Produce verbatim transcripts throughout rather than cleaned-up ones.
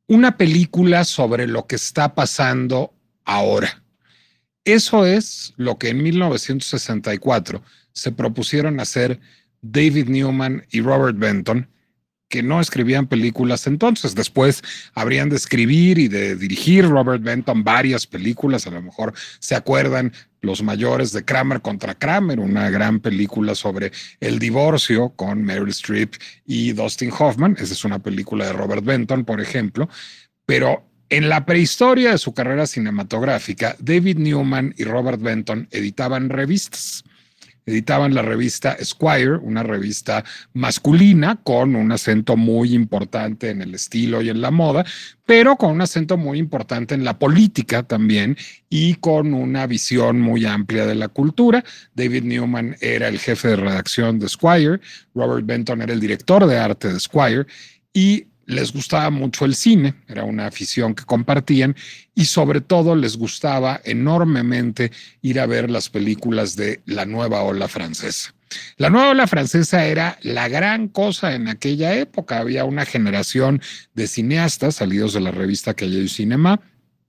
una película sobre lo que está pasando ahora. Eso es lo que en mil novecientos sesenta y cuatro se propusieron hacer David Newman y Robert Benton, que no escribían películas entonces. Después habrían de escribir y de dirigir Robert Benton varias películas. A lo mejor se acuerdan los mayores de Kramer contra Kramer, una gran película sobre el divorcio con Meryl Streep y Dustin Hoffman. Esa es una película de Robert Benton, por ejemplo. Pero en la prehistoria de su carrera cinematográfica, David Newman y Robert Benton editaban revistas. Editaban la revista Esquire, una revista masculina con un acento muy importante en el estilo y en la moda, pero con un acento muy importante en la política también y con una visión muy amplia de la cultura. David Newman era el jefe de redacción de Esquire, Robert Benton era el director de arte de Esquire y les gustaba mucho el cine, era una afición que compartían y sobre todo les gustaba enormemente ir a ver las películas de la nueva ola francesa. La nueva ola francesa era la gran cosa en aquella época. Había una generación de cineastas salidos de la revista Cahiers du Cinéma,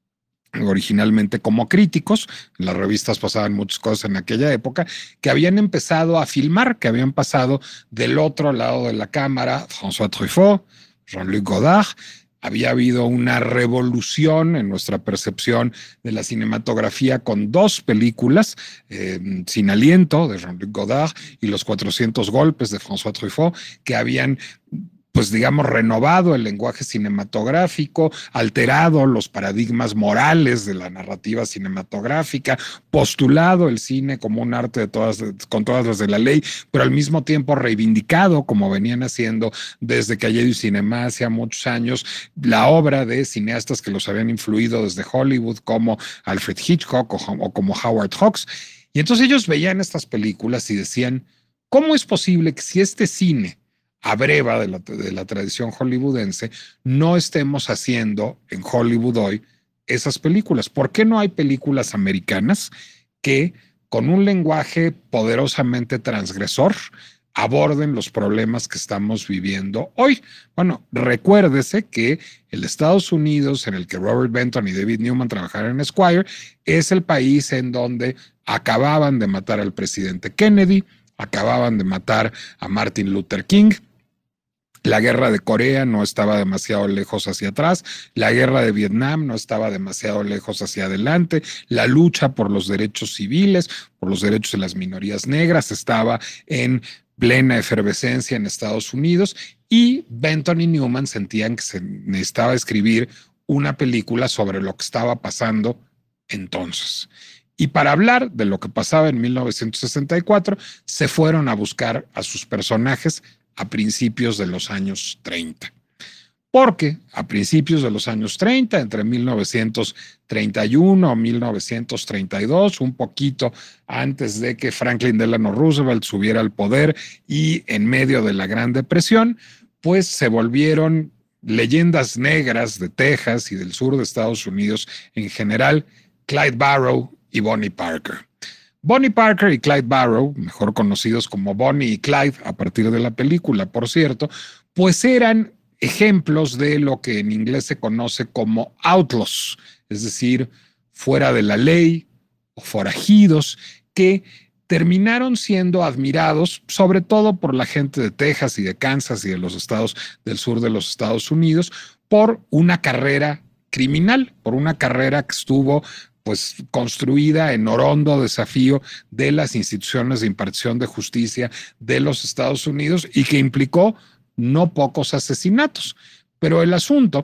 originalmente como críticos, en las revistas pasaban muchas cosas en aquella época, que habían empezado a filmar, que habían pasado del otro lado de la cámara, François Truffaut, Jean-Luc Godard. Había habido una revolución en nuestra percepción de la cinematografía con dos películas, eh, Sin aliento, de Jean-Luc Godard, y Los cuatrocientos golpes, de François Truffaut, que habían pues digamos, renovado el lenguaje cinematográfico, alterado los paradigmas morales de la narrativa cinematográfica, postulado el cine como un arte de todas, con todas las de la ley, pero al mismo tiempo reivindicado, como venían haciendo desde Cahiers du Cinéma hace muchos años, la obra de cineastas que los habían influido desde Hollywood, como Alfred Hitchcock o, o como Howard Hawks. Y entonces ellos veían estas películas y decían, ¿cómo es posible que si este cine a breva de la, de la tradición hollywoodense, no estemos haciendo en Hollywood hoy esas películas? ¿Por qué no hay películas americanas que con un lenguaje poderosamente transgresor aborden los problemas que estamos viviendo hoy? Bueno, recuérdese que el Estados Unidos en el que Robert Benton y David Newman trabajaron en Esquire es el país en donde acababan de matar al presidente Kennedy, acababan de matar a Martin Luther King. La guerra de Corea no estaba demasiado lejos hacia atrás, la guerra de Vietnam no estaba demasiado lejos hacia adelante, la lucha por los derechos civiles, por los derechos de las minorías negras estaba en plena efervescencia en Estados Unidos y Benton y Newman sentían que se necesitaba escribir una película sobre lo que estaba pasando entonces. Y para hablar de lo que pasaba en mil novecientos sesenta y cuatro, se fueron a buscar a sus personajes a principios de los años treinta. Porque a principios de los años treinta, entre mil novecientos treinta y uno o mil novecientos treinta y dos, un poquito antes de que Franklin Delano Roosevelt subiera al poder y en medio de la Gran Depresión, pues se volvieron leyendas negras de Texas y del sur de Estados Unidos en general, Clyde Barrow y Bonnie Parker. Bonnie Parker y Clyde Barrow, mejor conocidos como Bonnie y Clyde a partir de la película, por cierto, pues eran ejemplos de lo que en inglés se conoce como outlaws, es decir, fuera de la ley o forajidos, que terminaron siendo admirados sobre todo por la gente de Texas y de Kansas y de los estados del sur de los Estados Unidos por una carrera criminal, por una carrera que estuvo pues construida en orondo desafío de las instituciones de impartición de justicia de los Estados Unidos y que implicó no pocos asesinatos. Pero el asunto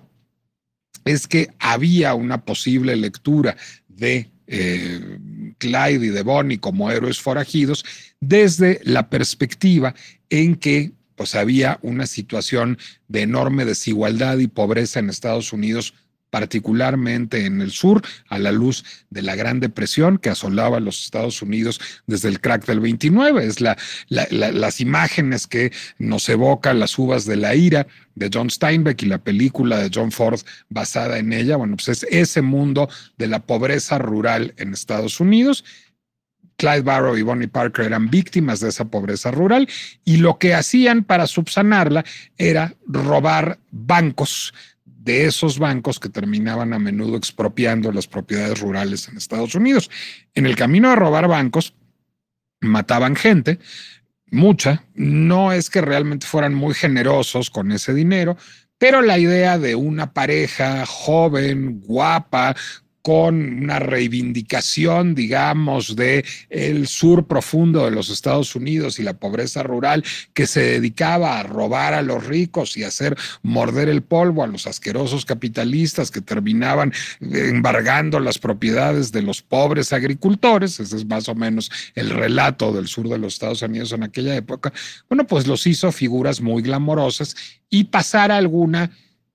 es que había una posible lectura de eh, Clyde y de Bonnie como héroes forajidos desde la perspectiva en que pues había una situación de enorme desigualdad y pobreza en Estados Unidos, particularmente en el sur, a la luz de la Gran Depresión que asolaba a los Estados Unidos desde el crack del veintinueve. Es la, la, la, las imágenes que nos evocan Las uvas de la ira de John Steinbeck y la película de John Ford basada en ella. Bueno, pues es ese mundo de la pobreza rural en Estados Unidos. Clyde Barrow y Bonnie Parker eran víctimas de esa pobreza rural y lo que hacían para subsanarla era robar bancos de esos bancos que terminaban a menudo expropiando las propiedades rurales en Estados Unidos. En el camino de robar bancos, mataban gente, mucha. No es que realmente fueran muy generosos con ese dinero, pero la idea de una pareja joven, guapa, con una reivindicación, digamos, de el sur profundo de los Estados Unidos y la pobreza rural, que se dedicaba a robar a los ricos y hacer morder el polvo a los asquerosos capitalistas que terminaban embargando las propiedades de los pobres agricultores. Ese es más o menos el relato del sur de los Estados Unidos en aquella época. Bueno, pues los hizo figuras muy glamorosas y pasar a alguna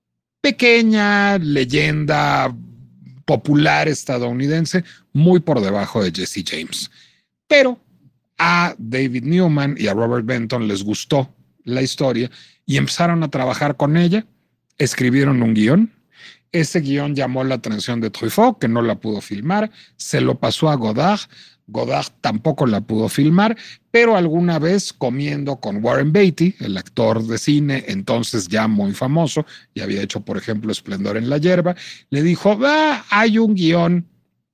pequeña leyenda popular estadounidense muy por debajo de Jesse James. Pero a David Newman y a Robert Benton les gustó la historia y empezaron a trabajar con ella, escribieron un guión. Ese guión llamó la atención de Truffaut, que no la pudo filmar, se lo pasó a Godard. Godard tampoco la pudo filmar, pero alguna vez comiendo con Warren Beatty, el actor de cine, entonces ya muy famoso, y había hecho, por ejemplo, Esplendor en la Hierba, le dijo, ah, hay un guión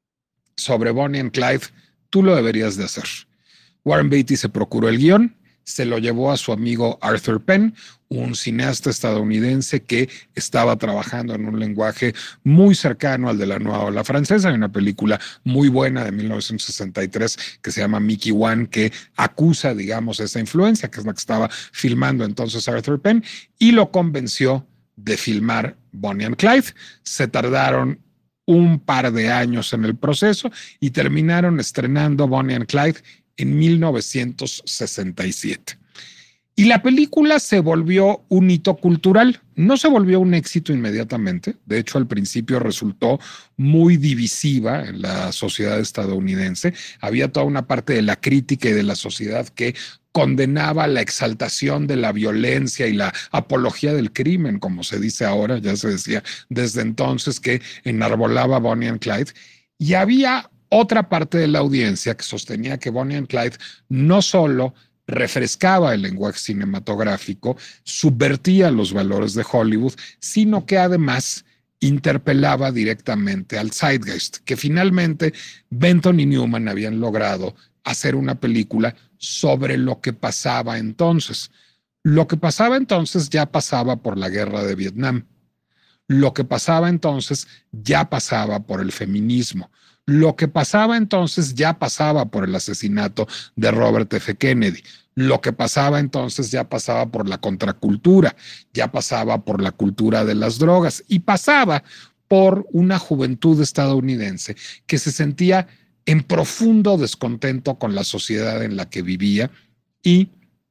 sobre Bonnie and Clyde, tú lo deberías de hacer. Warren Beatty se procuró el guión, se lo llevó a su amigo Arthur Penn, un cineasta estadounidense que estaba trabajando en un lenguaje muy cercano al de la nueva ola francesa. Hay una película muy buena de mil novecientos sesenta y tres que se llama Mickey One, que acusa, digamos, esa influencia, que es la que estaba filmando entonces Arthur Penn, y lo convenció de filmar Bonnie and Clyde. Se tardaron un par de años en el proceso y terminaron estrenando Bonnie and Clyde en mil novecientos sesenta y siete. Y la película se volvió un hito cultural. No se volvió un éxito inmediatamente. De hecho, al principio resultó muy divisiva en la sociedad estadounidense. Había toda una parte de la crítica y de la sociedad que condenaba la exaltación de la violencia y la apología del crimen, como se dice ahora, ya se decía desde entonces, que enarbolaba Bonnie and Clyde. Y había otra parte de la audiencia que sostenía que Bonnie and Clyde no solo refrescaba el lenguaje cinematográfico, subvertía los valores de Hollywood, sino que además interpelaba directamente al zeitgeist, que finalmente Benton y Newman habían logrado hacer una película sobre lo que pasaba entonces. Lo que pasaba entonces ya pasaba por la guerra de Vietnam. Lo que pasaba entonces ya pasaba por el feminismo. Lo que pasaba entonces ya pasaba por el asesinato de Robert F. Kennedy. Lo que pasaba entonces ya pasaba por la contracultura, ya pasaba por la cultura de las drogas y pasaba por una juventud estadounidense que se sentía en profundo descontento con la sociedad en la que vivía y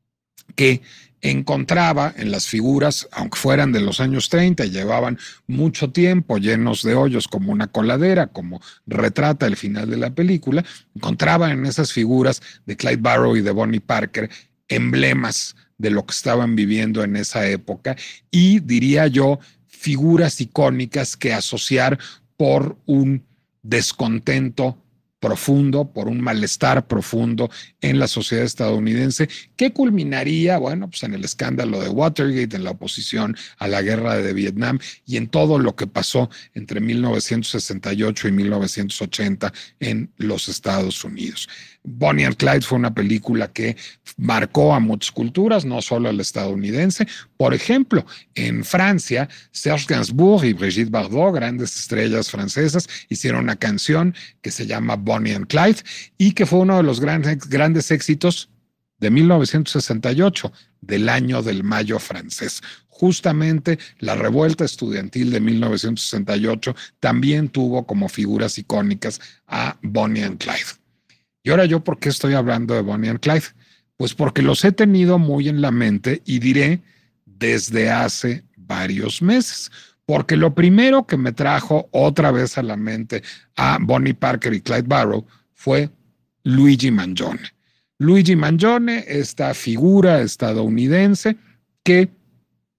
que encontraba en las figuras, aunque fueran de los años treinta y llevaban mucho tiempo llenos de hoyos como una coladera, como retrata el final de la película, encontraba en esas figuras de Clyde Barrow y de Bonnie Parker emblemas de lo que estaban viviendo en esa época y, diría yo, figuras icónicas que asociar por un descontento profundo, por un malestar profundo en la sociedad estadounidense, que culminaría, bueno, pues en el escándalo de Watergate, en la oposición a la guerra de Vietnam y en todo lo que pasó entre mil novecientos sesenta y ocho y mil novecientos ochenta en los Estados Unidos. Bonnie and Clyde fue una película que marcó a muchas culturas, no solo a la estadounidense. Por ejemplo, en Francia, Serge Gainsbourg y Brigitte Bardot, grandes estrellas francesas, hicieron una canción que se llama Bonnie and Clyde y que fue uno de los grandes, grandes éxitos de mil novecientos sesenta y ocho, del año del Mayo francés. Justamente la revuelta estudiantil de mil novecientos sesenta y ocho también tuvo como figuras icónicas a Bonnie and Clyde. Y ahora yo, ¿por qué estoy hablando de Bonnie and Clyde? Pues porque los he tenido muy en la mente y diré desde hace varios meses. Porque lo primero que me trajo otra vez a la mente a Bonnie Parker y Clyde Barrow fue Luigi Mangione. Luigi Mangione, esta figura estadounidense que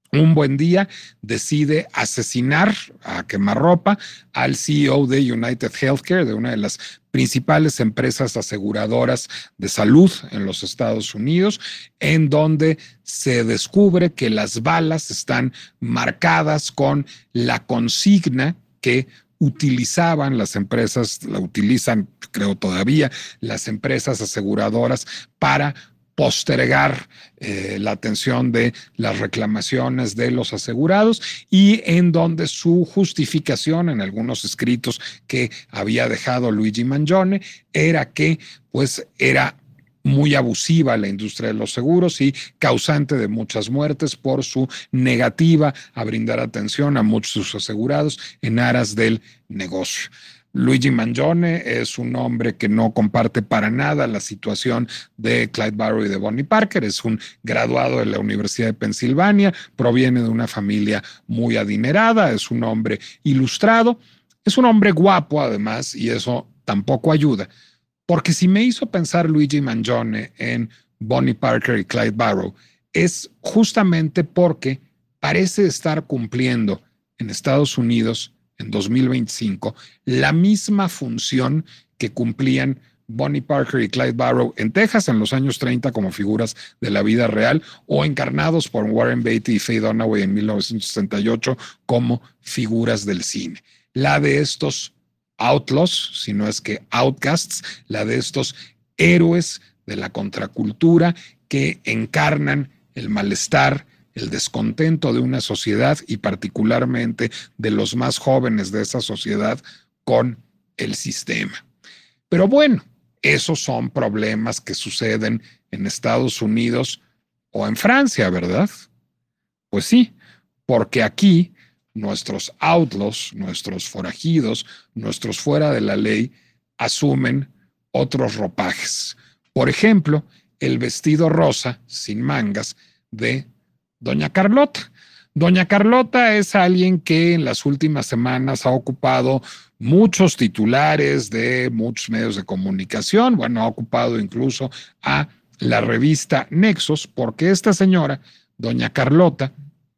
un buen día decide asesinar a quemarropa al C E O de United Healthcare, de una de las principales empresas aseguradoras de salud en los Estados Unidos, en donde se descubre que las balas están marcadas con la consigna que utilizaban las empresas, la utilizan, creo todavía, las empresas aseguradoras para postergar eh, la atención de las reclamaciones de los asegurados, y en donde su justificación en algunos escritos que había dejado Luigi Mangione era que pues era muy abusiva la industria de los seguros y causante de muchas muertes por su negativa a brindar atención a muchos de sus asegurados en aras del negocio. Luigi Mangione es un hombre que no comparte para nada la situación de Clyde Barrow y de Bonnie Parker. Es un graduado de la Universidad de Pensilvania, proviene de una familia muy adinerada, es un hombre ilustrado, es un hombre guapo además, y eso tampoco ayuda. Porque si me hizo pensar Luigi Mangione en Bonnie Parker y Clyde Barrow, es justamente porque parece estar cumpliendo en Estados Unidos en dos mil veinticinco la misma función que cumplían Bonnie Parker y Clyde Barrow en Texas en los años treinta como figuras de la vida real, o encarnados por Warren Beatty y Faye Dunaway en mil novecientos sesenta y ocho como figuras del cine. La de estos outlaws, si no es que outcasts, la de estos héroes de la contracultura que encarnan el malestar, el descontento de una sociedad y particularmente de los más jóvenes de esa sociedad con el sistema. Pero bueno, esos son problemas que suceden en Estados Unidos o en Francia, ¿verdad? Pues sí, porque aquí nuestros outlaws, nuestros forajidos, nuestros fuera de la ley, asumen otros ropajes. Por ejemplo, el vestido rosa sin mangas de Doña Carlota. Doña Carlota es alguien que en las últimas semanas ha ocupado muchos titulares de muchos medios de comunicación. Bueno, ha ocupado incluso a la revista Nexos, porque esta señora, Doña Carlota,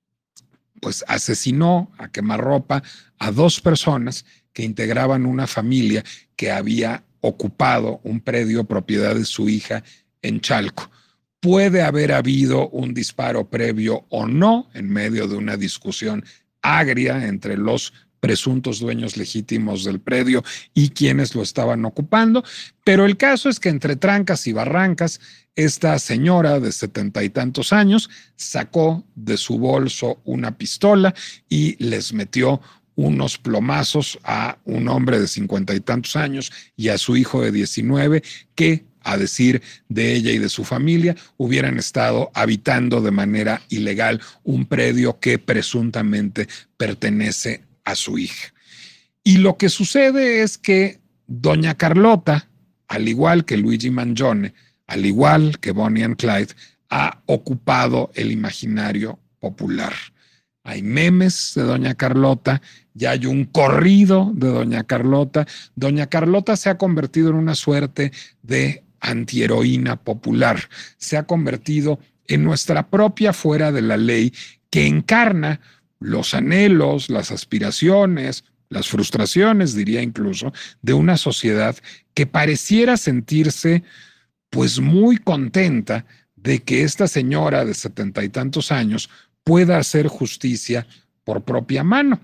pues asesinó a quemarropa a dos personas que integraban una familia que había ocupado un predio propiedad de su hija en Chalco. Puede haber habido un disparo previo o no en medio de una discusión agria entre los presuntos dueños legítimos del predio y quienes lo estaban ocupando, pero el caso es que entre trancas y barrancas, esta señora de setenta y tantos años sacó de su bolso una pistola y les metió unos plomazos a un hombre de cincuenta y tantos años y a su hijo de diecinueve que, a decir de ella y de su familia, hubieran estado habitando de manera ilegal un predio que presuntamente pertenece a su hija. Y lo que sucede es que Doña Carlota, al igual que Luigi Mangione, al igual que Bonnie and Clyde, ha ocupado el imaginario popular. Hay memes de Doña Carlota, ya hay un corrido de Doña Carlota. Doña Carlota se ha convertido en una suerte de antiheroína popular. Se ha convertido en nuestra propia fuera de la ley que encarna los anhelos, las aspiraciones, las frustraciones, diría incluso, de una sociedad que pareciera sentirse pues muy contenta de que esta señora de setenta y tantos años pueda hacer justicia por propia mano.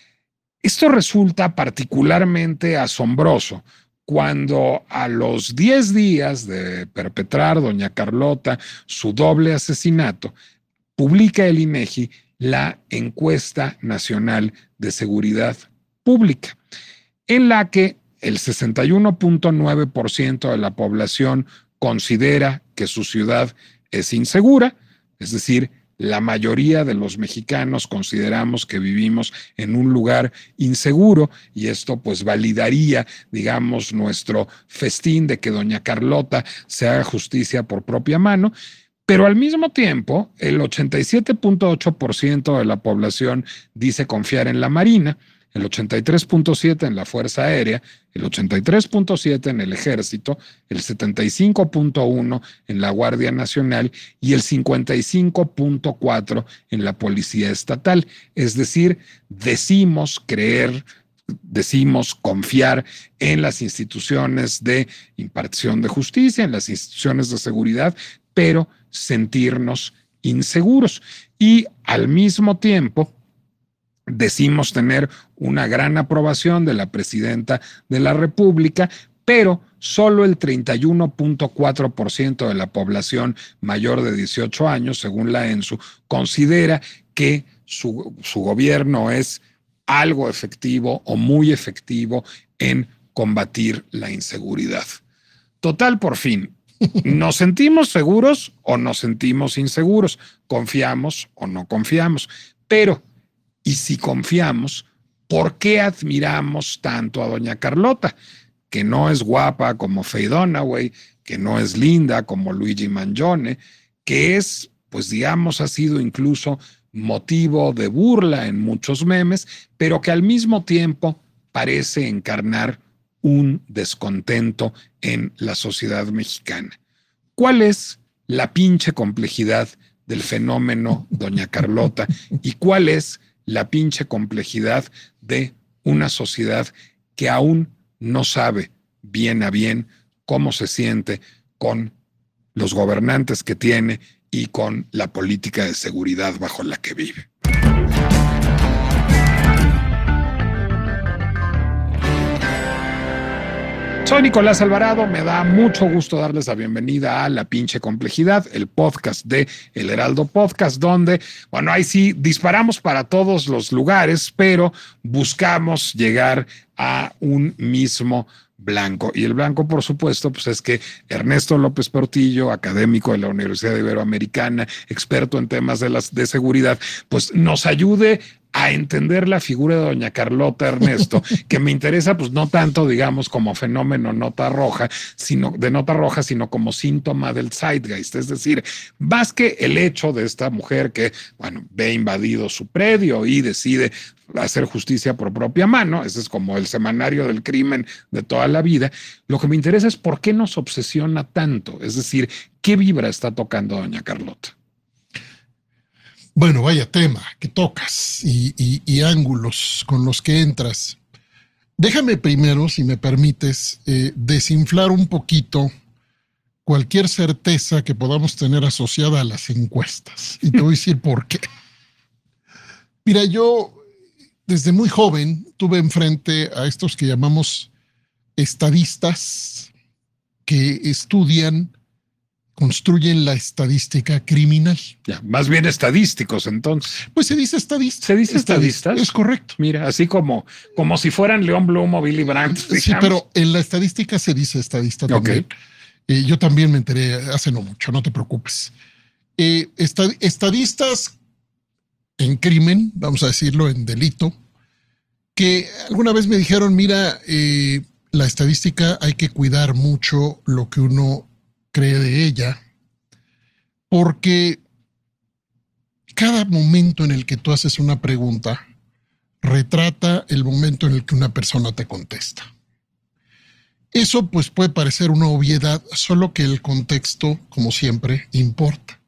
Esto resulta particularmente asombroso cuando a los diez días de perpetrar Doña Carlota su doble asesinato, publica el INEGI la Encuesta Nacional de Seguridad Pública, en la que el sesenta y uno punto nueve por ciento de la población considera que su ciudad es insegura, es decir, la mayoría de los mexicanos consideramos que vivimos en un lugar inseguro, y esto pues validaría, digamos, nuestro festín de que Doña Carlota se haga justicia por propia mano. Pero al mismo tiempo, el ochenta y siete punto ocho por ciento de la población dice confiar en la Marina, el ochenta y tres punto siete en la Fuerza Aérea, el ochenta y tres punto siete en el Ejército, el setenta y cinco punto uno en la Guardia Nacional y el cincuenta y cinco punto cuatro en la Policía Estatal. Es decir, decimos creer, decimos confiar en las instituciones de impartición de justicia, en las instituciones de seguridad, pero sentirnos inseguros. Y al mismo tiempo, decimos tener una gran aprobación de la presidenta de la República, pero solo el treinta y uno punto cuatro por ciento de la población mayor de dieciocho años, según la ENSU, considera que su, su gobierno es algo efectivo o muy efectivo en combatir la inseguridad. Total, por fin, ¿nos sentimos seguros o nos sentimos inseguros? ¿Confiamos o no confiamos? Pero, y si confiamos, ¿por qué admiramos tanto a doña Carlota? Que no es guapa como Faye Dunaway, que no es linda como Luigi Mangione, que es, pues digamos, ha sido incluso motivo de burla en muchos memes, pero que al mismo tiempo parece encarnar un descontento en la sociedad mexicana. ¿Cuál es la pinche complejidad del fenómeno doña Carlota y cuál es la pinche complejidad de una sociedad que aún no sabe bien a bien cómo se siente con los gobernantes que tiene y con la política de seguridad bajo la que vive? Soy Nicolás Alvarado, me da mucho gusto darles la bienvenida a La Pinche Complejidad, el podcast de El Heraldo Podcast, donde, bueno, ahí sí disparamos para todos los lugares, pero buscamos llegar a un mismo blanco. Y el blanco, por supuesto, pues es que Ernesto López Portillo, académico de la Universidad Iberoamericana, experto en temas de, las, de seguridad, pues nos ayude a entender la figura de doña Carlota, Ernesto, que me interesa pues no tanto, digamos, como fenómeno nota roja, sino de nota roja, sino como síntoma del zeitgeist. Es decir, más que el hecho de esta mujer que, bueno, ve invadido su predio y decide hacer justicia por propia mano, ese es como el semanario del crimen de toda la vida, lo que me interesa es por qué nos obsesiona tanto, es decir, qué vibra está tocando doña Carlota. Bueno, vaya tema que tocas y, y, y ángulos con los que entras. Déjame primero, si me permites, eh, desinflar un poquito cualquier certeza que podamos tener asociada a las encuestas. Y te voy a decir por qué. Mira, yo desde muy joven tuve enfrente a estos que llamamos estadistas que estudian, construyen la estadística criminal. Ya, más bien estadísticos, entonces. Pues se dice estadista. ¿Se dice estadistas? Es correcto. Mira, así como, como si fueran León Blum o Billy Brandt. Sí, digamos. Pero en la estadística se dice estadista también. Okay. Eh, yo también me enteré hace no mucho, no te preocupes. Eh, estad estadistas en crimen, vamos a decirlo, en delito, que alguna vez me dijeron, mira, eh, la estadística hay que cuidar mucho lo que uno cree de ella, porque cada momento en el que tú haces una pregunta retrata el momento en el que una persona te contesta. Eso pues puede parecer una obviedad, solo que el contexto, como siempre, importa.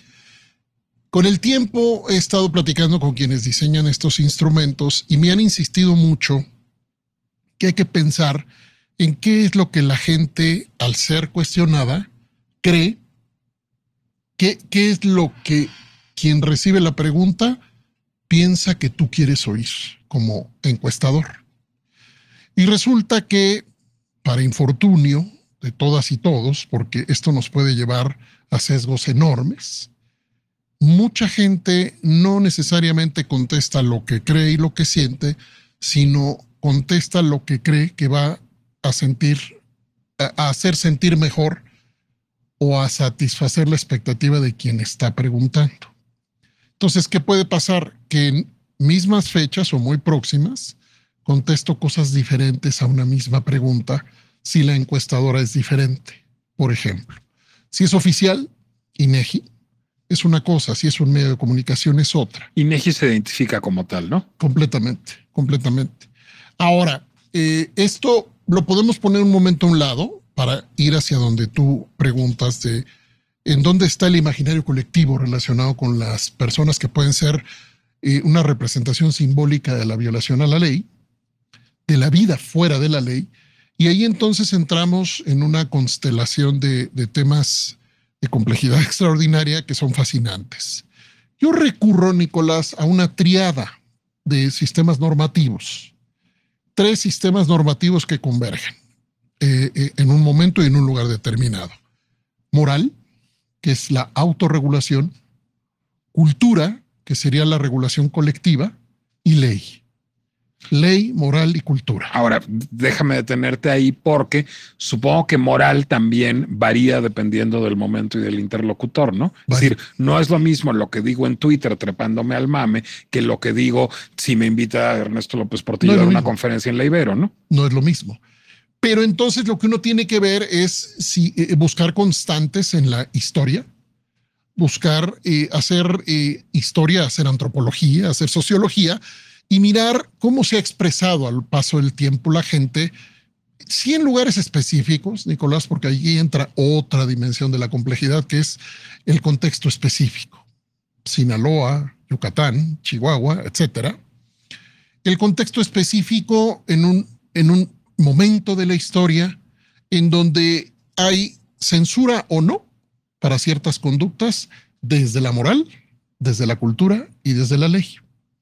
Con el tiempo he estado platicando con quienes diseñan estos instrumentos y me han insistido mucho que hay que pensar en qué es lo que la gente, al ser cuestionada, cree, qué, qué es lo que quien recibe la pregunta piensa que tú quieres oír como encuestador. Y resulta que, para infortunio de todas y todos, porque esto nos puede llevar a sesgos enormes, mucha gente no necesariamente contesta lo que cree y lo que siente, sino contesta lo que cree que va a sentir, a hacer sentir mejor o a satisfacer la expectativa de quien está preguntando. Entonces, ¿qué puede pasar? Que en mismas fechas o muy próximas contesto cosas diferentes a una misma pregunta si la encuestadora es diferente. Por ejemplo, si es oficial, INEGI, es una cosa, si es un medio de comunicación es otra. INEGI se identifica como tal, ¿no? Completamente, completamente. Ahora, eh, esto lo podemos poner un momento a un lado para ir hacia donde tú preguntas de en dónde está el imaginario colectivo relacionado con las personas que pueden ser eh, una representación simbólica de la violación a la ley, de la vida fuera de la ley, y ahí entonces entramos en una constelación de, de temas de complejidad extraordinaria que son fascinantes. Yo recurro, Nicolás, a una triada de sistemas normativos, tres sistemas normativos que convergen eh, eh, en un momento y en un lugar determinado. Moral, que es la autorregulación, cultura, que sería la regulación colectiva, y ley. Ley, moral y cultura. Ahora, déjame detenerte ahí porque supongo que moral también varía dependiendo del momento y del interlocutor, ¿no? Vale. Es decir, no es lo mismo lo que digo en Twitter trepándome al mame que lo que digo si me invita a Ernesto López Portillo no a una mismo. conferencia en la Ibero, ¿no? No es lo mismo. Pero entonces lo que uno tiene que ver es si, eh, buscar constantes en la historia, buscar eh, hacer eh, historia, hacer antropología, hacer sociología, y mirar cómo se ha expresado al paso del tiempo la gente, sí en lugares específicos, Nicolás, porque allí entra otra dimensión de la complejidad, que es el contexto específico. Sinaloa, Yucatán, Chihuahua, etcétera. El contexto específico en un, en un momento de la historia en donde hay censura o no para ciertas conductas desde la moral, desde la cultura y desde la ley.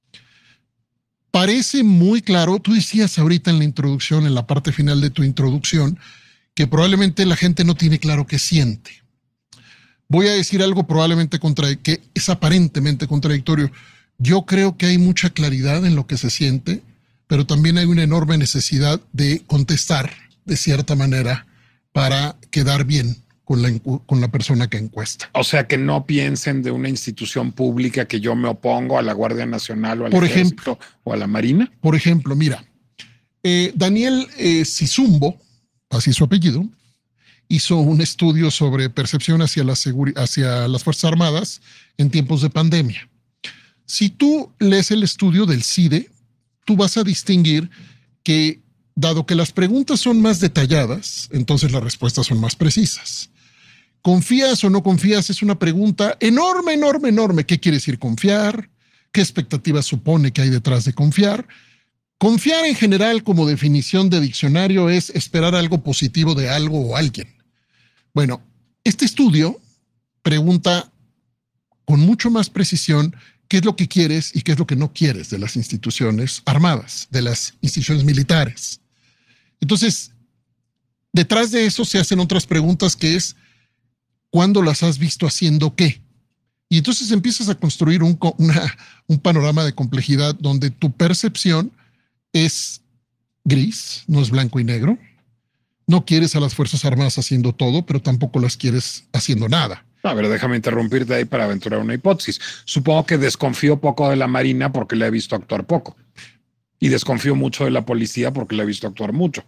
Parece muy claro, tú decías ahorita en la introducción, en la parte final de tu introducción, que probablemente la gente no tiene claro qué siente. Voy a decir algo probablemente contra, que es aparentemente contradictorio. Yo creo que hay mucha claridad en lo que se siente, pero también hay una enorme necesidad de contestar de cierta manera para quedar bien con la, con la persona que encuesta. O sea, que no piensen de una institución pública que yo me opongo a la Guardia Nacional o al por Ejército ejemplo, o a la Marina. Por ejemplo, mira, eh, Daniel eh, Sizumbo, así su apellido, hizo un estudio sobre percepción hacia, la hacia las Fuerzas Armadas en tiempos de pandemia. Si tú lees el estudio del CIDE, tú vas a distinguir que, dado que las preguntas son más detalladas, entonces las respuestas son más precisas. ¿Confías o no confías? Es una pregunta enorme, enorme, enorme. ¿Qué quiere decir confiar? ¿Qué expectativas supone que hay detrás de confiar? Confiar en general, como definición de diccionario, es esperar algo positivo de algo o alguien. Bueno, este estudio pregunta con mucho más precisión qué es lo que quieres y qué es lo que no quieres de las instituciones armadas, de las instituciones militares. Entonces, detrás de eso se hacen otras preguntas que es ¿cuándo las has visto haciendo qué? Y entonces empiezas a construir un, una, un panorama de complejidad donde tu percepción es gris, no es blanco y negro. No quieres a las Fuerzas Armadas haciendo todo, pero tampoco las quieres haciendo nada. A ver, déjame interrumpirte ahí para aventurar una hipótesis. Supongo que desconfío poco de la Marina porque la he visto actuar poco. Y desconfío mucho de la policía porque la he visto actuar mucho.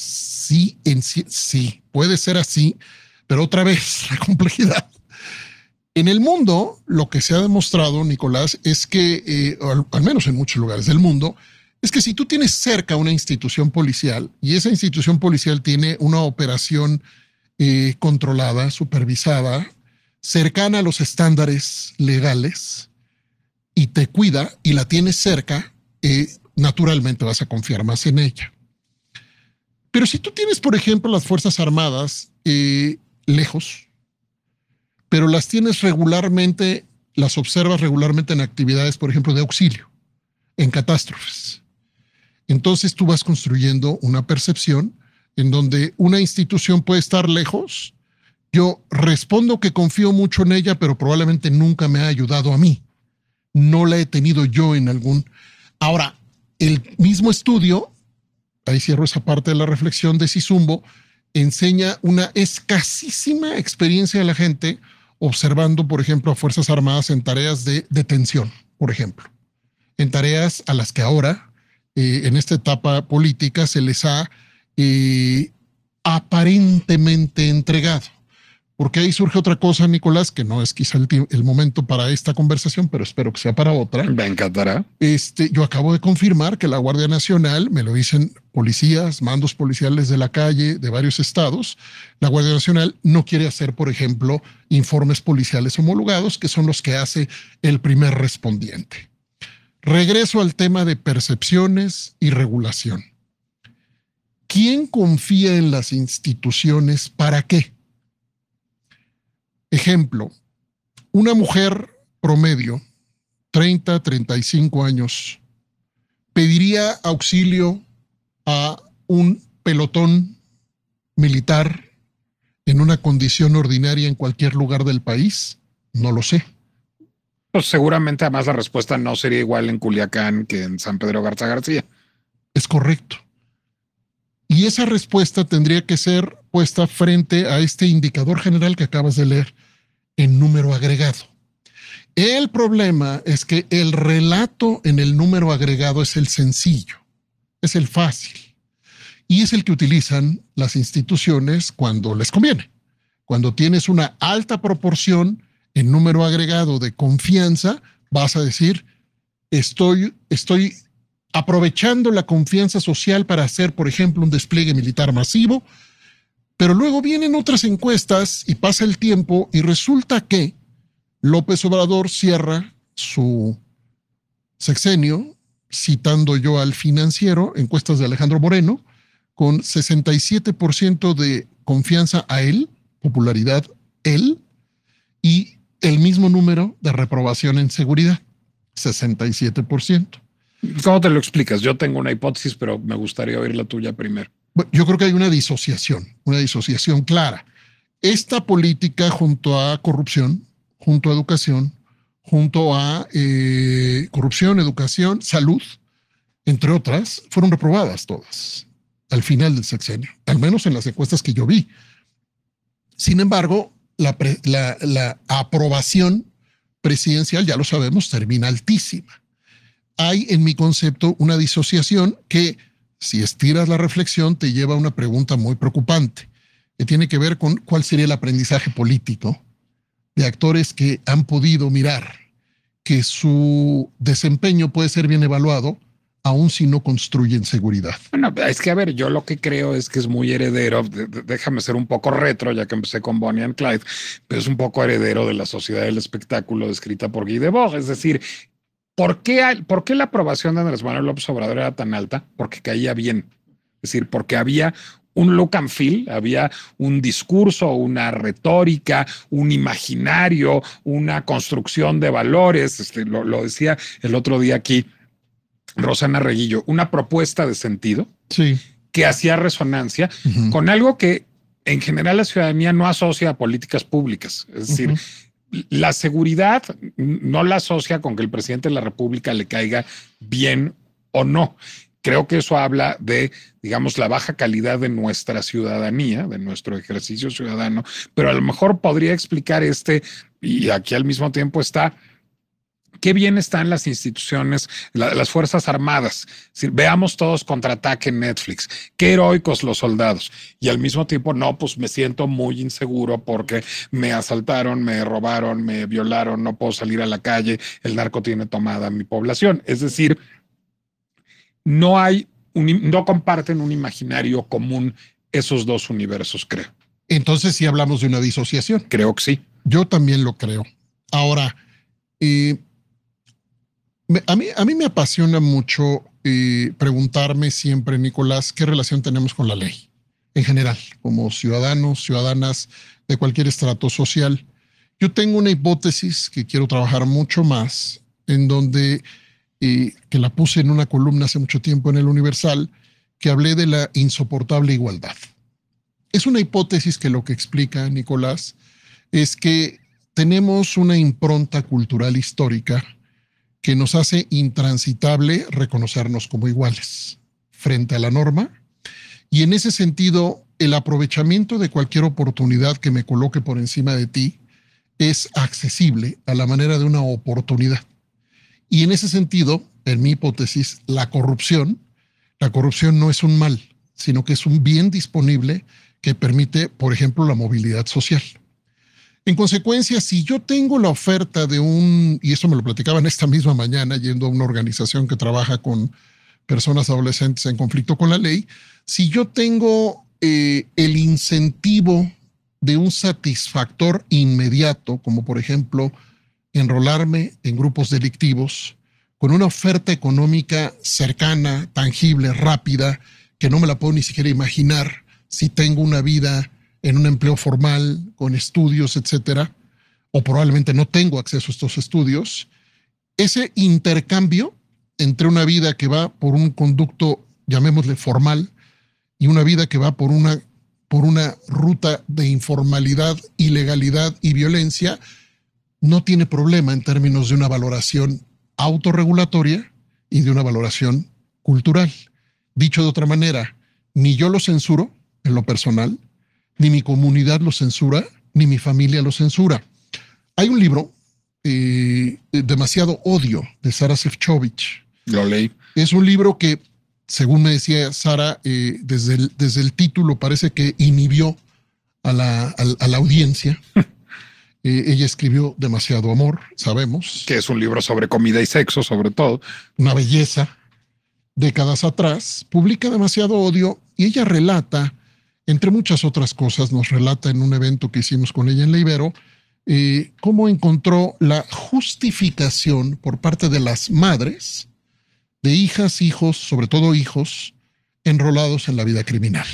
Sí, en sí, sí, puede ser así, pero otra vez, la complejidad. En el mundo, lo que se ha demostrado, Nicolás, es que, eh, al, al menos en muchos lugares del mundo, es que si tú tienes cerca una institución policial y esa institución policial tiene una operación eh, controlada, supervisada, cercana a los estándares legales y te cuida y la tienes cerca, eh, naturalmente vas a confiar más en ella. Pero si tú tienes, por ejemplo, las Fuerzas Armadas eh, lejos, pero las tienes regularmente, las observas regularmente en actividades, por ejemplo, de auxilio, en catástrofes. Entonces tú vas construyendo una percepción en donde una institución puede estar lejos. Yo respondo que confío mucho en ella, pero probablemente nunca me ha ayudado a mí. No la he tenido yo en algún... Ahora, el mismo estudio, ahí cierro esa parte de la reflexión de Sizumbo, enseña una escasísima experiencia de la gente observando, por ejemplo, a Fuerzas Armadas en tareas de detención, por ejemplo. En tareas a las que ahora, eh, en esta etapa política, se les ha eh, aparentemente entregado. Porque ahí surge otra cosa, Nicolás, que no es quizá el, el momento para esta conversación, pero espero que sea para otra. Me encantará. Este, yo acabo de confirmar que la Guardia Nacional, me lo dicen policías, mandos policiales de la calle de varios estados, la Guardia Nacional no quiere hacer, por ejemplo, informes policiales homologados, que son los que hace el primer respondiente. Regreso al tema de percepciones y regulación. ¿Quién confía en las instituciones para qué? Ejemplo, una mujer promedio, treinta, treinta y cinco años, pediría auxilio a un pelotón militar en una condición ordinaria en cualquier lugar del país. No lo sé. Pues seguramente además la respuesta no sería igual en Culiacán que en San Pedro Garza García. Es correcto. Y esa respuesta tendría que ser puesta frente a este indicador general que acabas de leer en número agregado. El problema es que el relato en el número agregado es el sencillo, es el fácil y es el que utilizan las instituciones cuando les conviene. Cuando tienes una alta proporción en número agregado de confianza, vas a decir, estoy, estoy aprovechando la confianza social para hacer, por ejemplo, un despliegue militar masivo, pero luego vienen otras encuestas y pasa el tiempo y resulta que López Obrador cierra su sexenio, citando yo al Financiero, encuestas de Alejandro Moreno, con sesenta y siete por ciento de confianza a él, popularidad él, y el mismo número de reprobación en seguridad, sesenta y siete por ciento. ¿Cómo te lo explicas? Yo tengo una hipótesis, pero me gustaría oír la tuya primero. Bueno, yo creo que hay una disociación, una disociación clara. Esta política junto a corrupción, junto a educación, junto a eh, corrupción, educación, salud, entre otras, fueron reprobadas todas al final del sexenio, al menos en las encuestas que yo vi. Sin embargo, la, pre, la, la aprobación presidencial, ya lo sabemos, termina altísima. Hay en mi concepto una disociación que, si estiras la reflexión, te lleva a una pregunta muy preocupante, que tiene que ver con cuál sería el aprendizaje político de actores que han podido mirar que su desempeño puede ser bien evaluado, aun si no construyen seguridad. Bueno, es que a ver, yo lo que creo es que es muy heredero, de, de, déjame ser un poco retro, ya que empecé con Bonnie and Clyde, pero es un poco heredero de la sociedad del espectáculo descrita por Guy Debord, es decir, ¿Por qué, hay, ¿Por qué la aprobación de Andrés Manuel López Obrador era tan alta? Porque caía bien. Es decir, porque había un look and feel, había un discurso, una retórica, un imaginario, una construcción de valores. Este, lo, lo decía el otro día aquí Rosana Reguillo, una propuesta de sentido sí. que hacía resonancia uh-huh. con algo que en general la ciudadanía no asocia a políticas públicas. Es decir, uh-huh. la seguridad no la asocia con que el presidente de la República le caiga bien o no. Creo que eso habla de, digamos, la baja calidad de nuestra ciudadanía, de nuestro ejercicio ciudadano, pero a lo mejor podría explicar este, y aquí al mismo tiempo está, qué bien están las instituciones, la, las Fuerzas Armadas. Es decir, veamos todos Contraataque en Netflix. Qué heroicos los soldados. Y al mismo tiempo, no, pues me siento muy inseguro porque me asaltaron, me robaron, me violaron, no puedo salir a la calle, el narco tiene tomada mi población. Es decir, no hay, un, no comparten un imaginario común esos dos universos, creo. Entonces sí hablamos de una disociación. Creo que sí. Yo también lo creo. Ahora, eh, A mí, a mí me apasiona mucho eh, preguntarme siempre, Nicolás, qué relación tenemos con la ley en general, como ciudadanos, ciudadanas de cualquier estrato social. Yo tengo una hipótesis que quiero trabajar mucho más, en donde, eh, que la puse en una columna hace mucho tiempo en el Universal, que hablé de la insoportable igualdad. Es una hipótesis que lo que explica, Nicolás, es que tenemos una impronta cultural histórica que nos hace intransitable reconocernos como iguales frente a la norma, y en ese sentido el aprovechamiento de cualquier oportunidad que me coloque por encima de ti es accesible a la manera de una oportunidad. Y en ese sentido, en mi hipótesis, la corrupción, la corrupción no es un mal, sino que es un bien disponible que permite, por ejemplo, la movilidad social. En consecuencia, si yo tengo la oferta de un, y eso me lo platicaban esta misma mañana yendo a una organización que trabaja con personas adolescentes en conflicto con la ley, si yo tengo eh, el incentivo de un satisfactor inmediato, como por ejemplo enrolarme en grupos delictivos, con una oferta económica cercana, tangible, rápida, que no me la puedo ni siquiera imaginar si tengo una vida en un empleo formal, con estudios, etcétera, o probablemente no tengo acceso a estos estudios, ese intercambio entre una vida que va por un conducto, llamémosle formal, y una vida que va por una, por una ruta de informalidad, ilegalidad y violencia, no tiene problema en términos de una valoración autorregulatoria y de una valoración cultural. Dicho de otra manera, ni yo lo censuro en lo personal, ni mi comunidad lo censura, ni mi familia lo censura. Hay un libro, eh, Demasiado Odio, de Sara Sefcovic. Lo leí. Es un libro que, según me decía Sara, eh, desde, el, desde el título parece que inhibió a la, a, a la audiencia. eh, ella escribió Demasiado Amor, sabemos. Que es un libro sobre comida y sexo, sobre todo. Una belleza. Décadas atrás, publica Demasiado Odio y ella relata, entre muchas otras cosas, nos relata en un evento que hicimos con ella en la Ibero, eh, cómo encontró la justificación por parte de las madres de hijas, hijos, sobre todo hijos, enrolados en la vida criminal.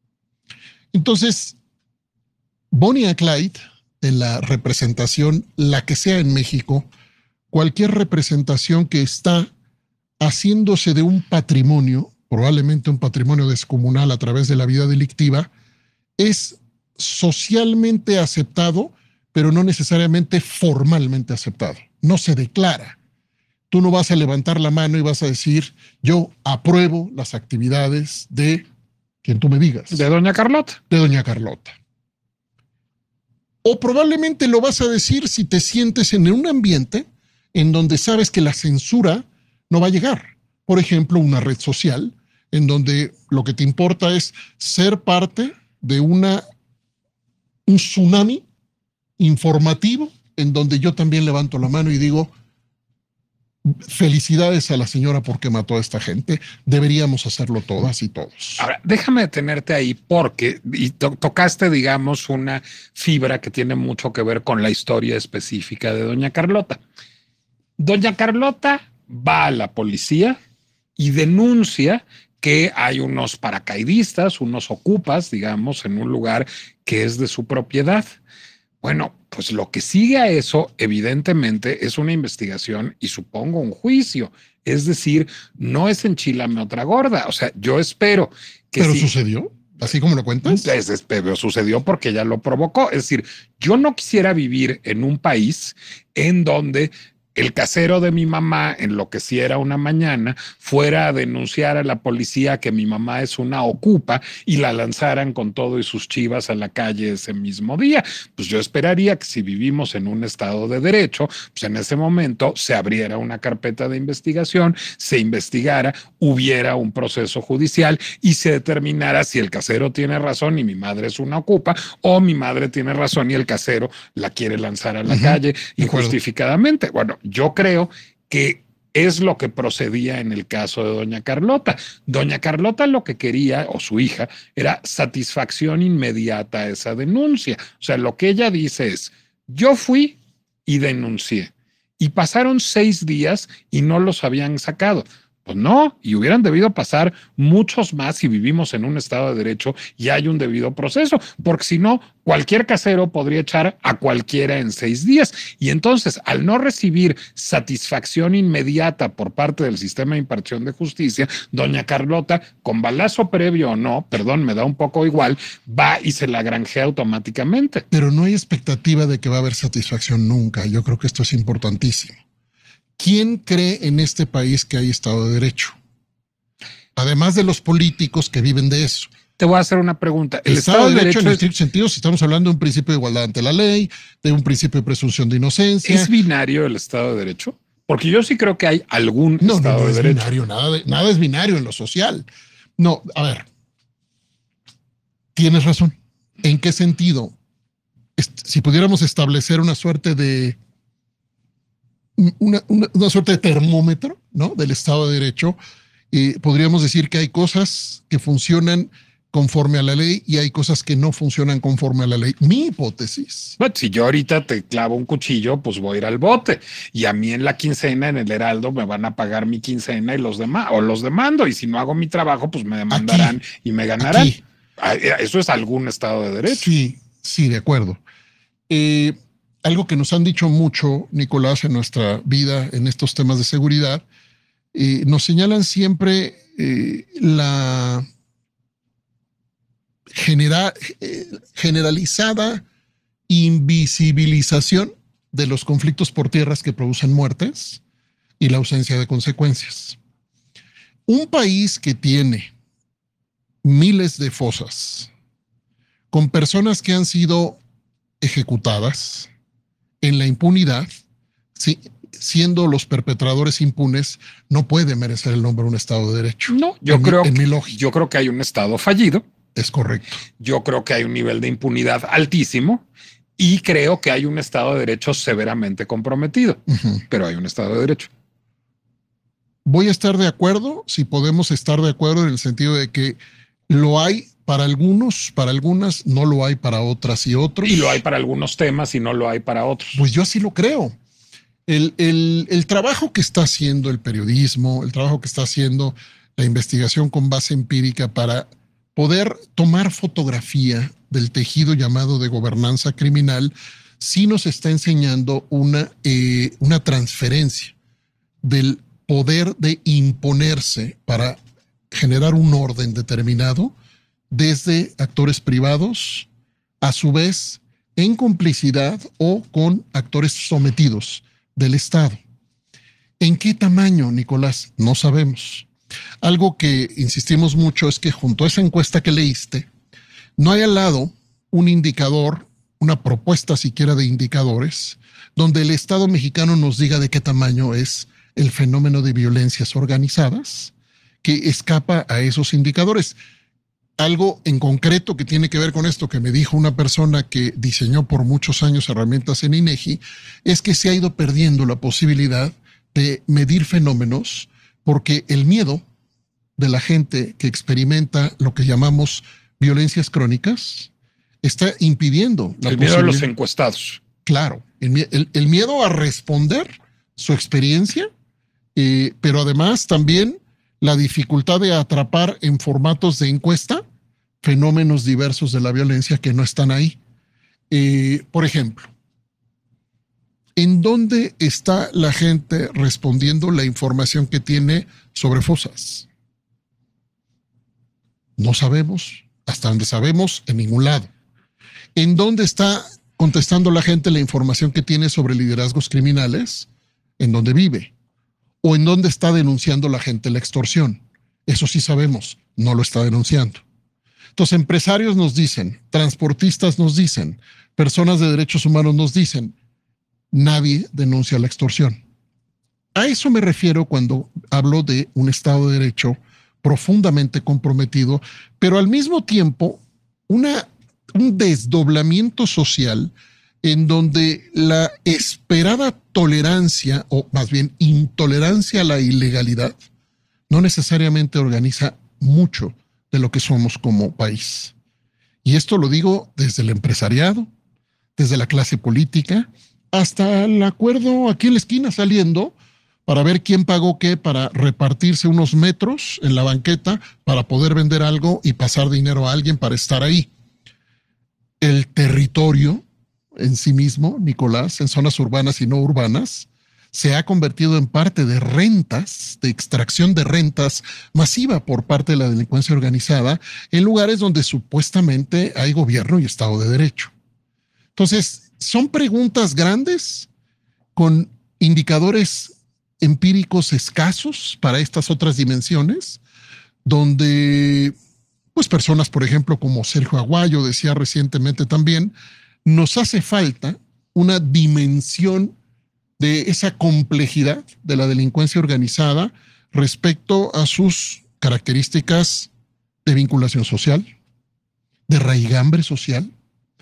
Entonces, Bonnie and Clyde, en la representación, la que sea en México, cualquier representación que está haciéndose de un patrimonio, probablemente un patrimonio descomunal a través de la vida delictiva, es socialmente aceptado, pero no necesariamente formalmente aceptado. No se declara. Tú no vas a levantar la mano y vas a decir, yo apruebo las actividades de quien tú me digas. De doña Carlota. De doña Carlota. O probablemente lo vas a decir si te sientes en un ambiente en donde sabes que la censura no va a llegar. Por ejemplo, una red social en donde lo que te importa es ser parte de una, un tsunami informativo en donde yo también levanto la mano y digo, felicidades a la señora porque mató a esta gente. Deberíamos hacerlo todas y todos. Ahora, déjame detenerte ahí porque y to tocaste, digamos, una fibra que tiene mucho que ver con la historia específica de doña Carlota. Doña Carlota va a la policía y denuncia que hay unos paracaidistas, unos ocupas, digamos, en un lugar que es de su propiedad. Bueno, pues lo que sigue a eso, evidentemente, es una investigación y supongo un juicio. Es decir, no es enchilame otra gorda. O sea, yo espero que... ¿Pero si, sucedió? ¿Así como lo cuentas? Es, es, pero sucedió porque ella lo provocó. Es decir, yo no quisiera vivir en un país en donde el casero de mi mamá, enloqueciera una mañana, fuera a denunciar a la policía que mi mamá es una ocupa y la lanzaran con todo y sus chivas a la calle ese mismo día. Pues yo esperaría que si vivimos en un estado de derecho, pues en ese momento se abriera una carpeta de investigación, se investigara, hubiera un proceso judicial y se determinara si el casero tiene razón y mi madre es una ocupa, o mi madre tiene razón y el casero la quiere lanzar a la uh-huh. calle injustificadamente. Bueno, yo creo que es lo que procedía en el caso de doña Carlota. Doña Carlota lo que quería, o su hija, era satisfacción inmediata a esa denuncia. O sea, lo que ella dice es, yo fui y denuncié. Y pasaron seis días y no los habían sacado. Pues no, y hubieran debido pasar muchos más si vivimos en un estado de derecho y hay un debido proceso, porque si no, cualquier casero podría echar a cualquiera en seis días. Y entonces, al no recibir satisfacción inmediata por parte del sistema de impartición de justicia, doña Carlota, con balazo previo o no, perdón, me da un poco igual, va y se la granjea automáticamente. Pero no hay expectativa de que va a haber satisfacción nunca. Yo creo que esto es importantísimo. ¿Quién cree en este país que hay Estado de Derecho? Además de los políticos que viven de eso. Te voy a hacer una pregunta. El, el Estado, Estado de Derecho, Derecho en estricto sentido, si estamos hablando de un principio de igualdad ante la ley, de un principio de presunción de inocencia. ¿Es binario el Estado de Derecho? Porque yo sí creo que hay algún no, Estado no, no de es Derecho. Binario, nada, de, nada es binario en lo social. No, a ver. Tienes razón. ¿En qué sentido? si pudiéramos establecer una suerte de una, una, una suerte de termómetro, ¿no?, del Estado de Derecho, eh, podríamos decir que hay cosas que funcionan conforme a la ley y hay cosas que no funcionan conforme a la ley. Mi hipótesis. Bueno, si yo ahorita te clavo un cuchillo, pues voy a ir al bote. Y a mí en la quincena, en el Heraldo, me van a pagar mi quincena y los demás, o los demando. Y si no hago mi trabajo, pues me demandarán aquí, y me ganarán. Aquí. Eso es algún Estado de Derecho. Sí, sí, de acuerdo. Eh, algo que nos han dicho mucho, Nicolás, en nuestra vida, en estos temas de seguridad, eh, nos señalan siempre eh, la Genera, eh, generalizada invisibilización de los conflictos por tierras que producen muertes y la ausencia de consecuencias. Un país que tiene miles de fosas con personas que han sido ejecutadas en la impunidad, sí, siendo los perpetradores impunes, no puede merecer el nombre de un Estado de Derecho. No, yo en creo, mi, en que, mi lógica. yo creo que hay un Estado fallido. Es correcto. Yo creo que hay un nivel de impunidad altísimo y creo que hay un Estado de Derecho severamente comprometido, uh-huh. pero hay un Estado de Derecho. Voy a estar de acuerdo si podemos estar de acuerdo en el sentido de que lo hay para algunos, para algunas, no lo hay para otras y otros. Y lo hay para algunos temas y no lo hay para otros. Pues yo así lo creo. El, el, el trabajo que está haciendo el periodismo, el trabajo que está haciendo la investigación con base empírica para poder tomar fotografía del tejido llamado de gobernanza criminal, sí nos está enseñando una, eh, una transferencia del poder de imponerse para generar un orden determinado desde actores privados, a su vez en complicidad o con actores sometidos del Estado. ¿En qué tamaño, Nicolás? No sabemos. Algo que insistimos mucho es que junto a esa encuesta que leíste, no hay al lado un indicador, una propuesta siquiera de indicadores, donde el Estado mexicano nos diga de qué tamaño es el fenómeno de violencias organizadas que escapa a esos indicadores. Algo en concreto que tiene que ver con esto que me dijo una persona que diseñó por muchos años herramientas en INEGI, es que se ha ido perdiendo la posibilidad de medir fenómenos porque el miedo de la gente que experimenta lo que llamamos violencias crónicas está impidiendo la el miedo de los encuestados. Claro, el, el, el miedo a responder su experiencia, eh, pero además también la dificultad de atrapar en formatos de encuesta fenómenos diversos de la violencia que no están ahí. Eh, por ejemplo, ¿en dónde está la gente respondiendo la información que tiene sobre fosas? No sabemos. Hasta donde sabemos, en ningún lado. ¿En dónde está contestando la gente la información que tiene sobre liderazgos criminales? En dónde vive. ¿O en dónde está denunciando la gente la extorsión? Eso sí sabemos, no lo está denunciando. Entonces, empresarios nos dicen, transportistas nos dicen, personas de derechos humanos nos dicen, nadie denuncia la extorsión. A eso me refiero cuando hablo de un Estado de Derecho profundamente comprometido, pero al mismo tiempo una, un desdoblamiento social en donde la esperada tolerancia, o más bien intolerancia a la ilegalidad, no necesariamente organiza mucho de lo que somos como país. Y esto lo digo desde el empresariado, desde la clase política, hasta el acuerdo aquí en la esquina saliendo para ver quién pagó qué para repartirse unos metros en la banqueta para poder vender algo y pasar dinero a alguien para estar ahí. El territorio en sí mismo, Nicolás, en zonas urbanas y no urbanas, se ha convertido en parte de rentas, de extracción de rentas masiva por parte de la delincuencia organizada en lugares donde supuestamente hay gobierno y Estado de Derecho. Entonces, son preguntas grandes con indicadores empíricos escasos para estas otras dimensiones, donde pues personas, por ejemplo, como Sergio Aguayo decía recientemente también, nos hace falta una dimensión de esa complejidad de la delincuencia organizada respecto a sus características de vinculación social, de raigambre social,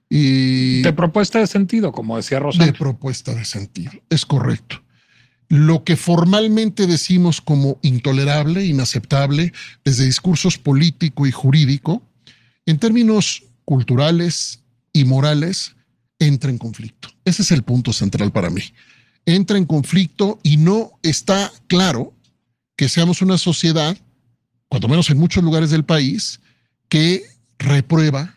Y de propuesta de sentido, como decía de Rosales. propuesta de sentido. Es propuesta de sentido, como decía Rosales. De propuesta de sentido, es correcto. Lo que formalmente decimos como intolerable, inaceptable, desde discursos político y jurídico, en términos culturales y morales, entra en conflicto. Ese es el punto central para mí. Entra en conflicto y no está claro que seamos una sociedad, cuando menos en muchos lugares del país, que reprueba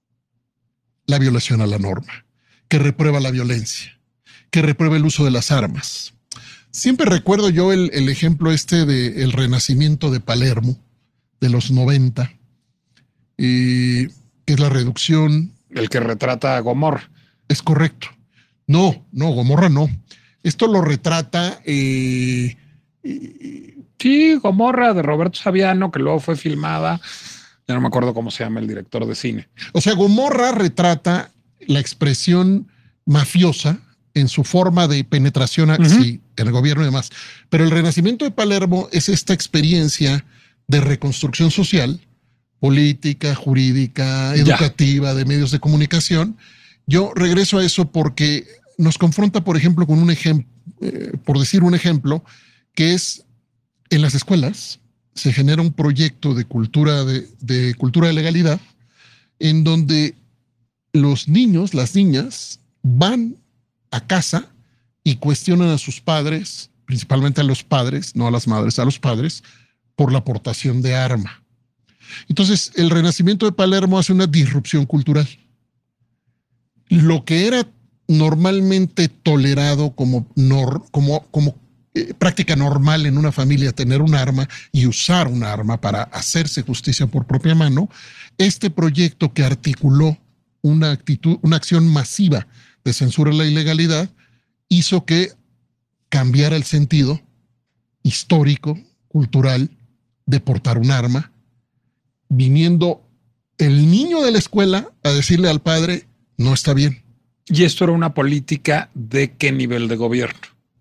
la violación a la norma, que reprueba la violencia, que reprueba el uso de las armas. Siempre recuerdo yo el, el ejemplo este del renacimiento de Palermo, de los noventa, eh, que es la reducción. El que retrata a Gomorra. Es correcto. No, no, Gomorra no. Esto lo retrata... Eh, eh, sí, Gomorra de Roberto Saviano, que luego fue filmada. Ya no me acuerdo cómo se llama el director de cine. O sea, Gomorra retrata la expresión mafiosa en su forma de penetración uh-huh. sí, en el gobierno y demás. Pero el Renacimiento de Palermo es esta experiencia de reconstrucción social, política, jurídica, educativa, ya. de medios de comunicación. Yo regreso a eso porque nos confronta, por ejemplo, con un ejemplo, eh, por decir un ejemplo, que es en las escuelas se genera un proyecto de cultura de, de cultura de legalidad en donde los niños, las niñas, van a casa y cuestionan a sus padres, principalmente a los padres, no a las madres, a los padres, por la portación de arma. Entonces, el Renacimiento de Palermo hace una disrupción cultural. Lo que era normalmente tolerado como, nor, como, como eh, práctica normal en una familia, tener un arma y usar un arma para hacerse justicia por propia mano, este proyecto que articuló una actitud, una acción masiva de censura a la ilegalidad, hizo que cambiara el sentido histórico, cultural, de portar un arma, viniendo el niño de la escuela a decirle al padre, no está bien. ¿Y esto era una política de qué nivel de gobierno?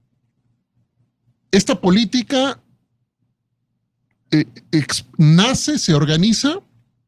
Esta política eh, ex, nace, se organiza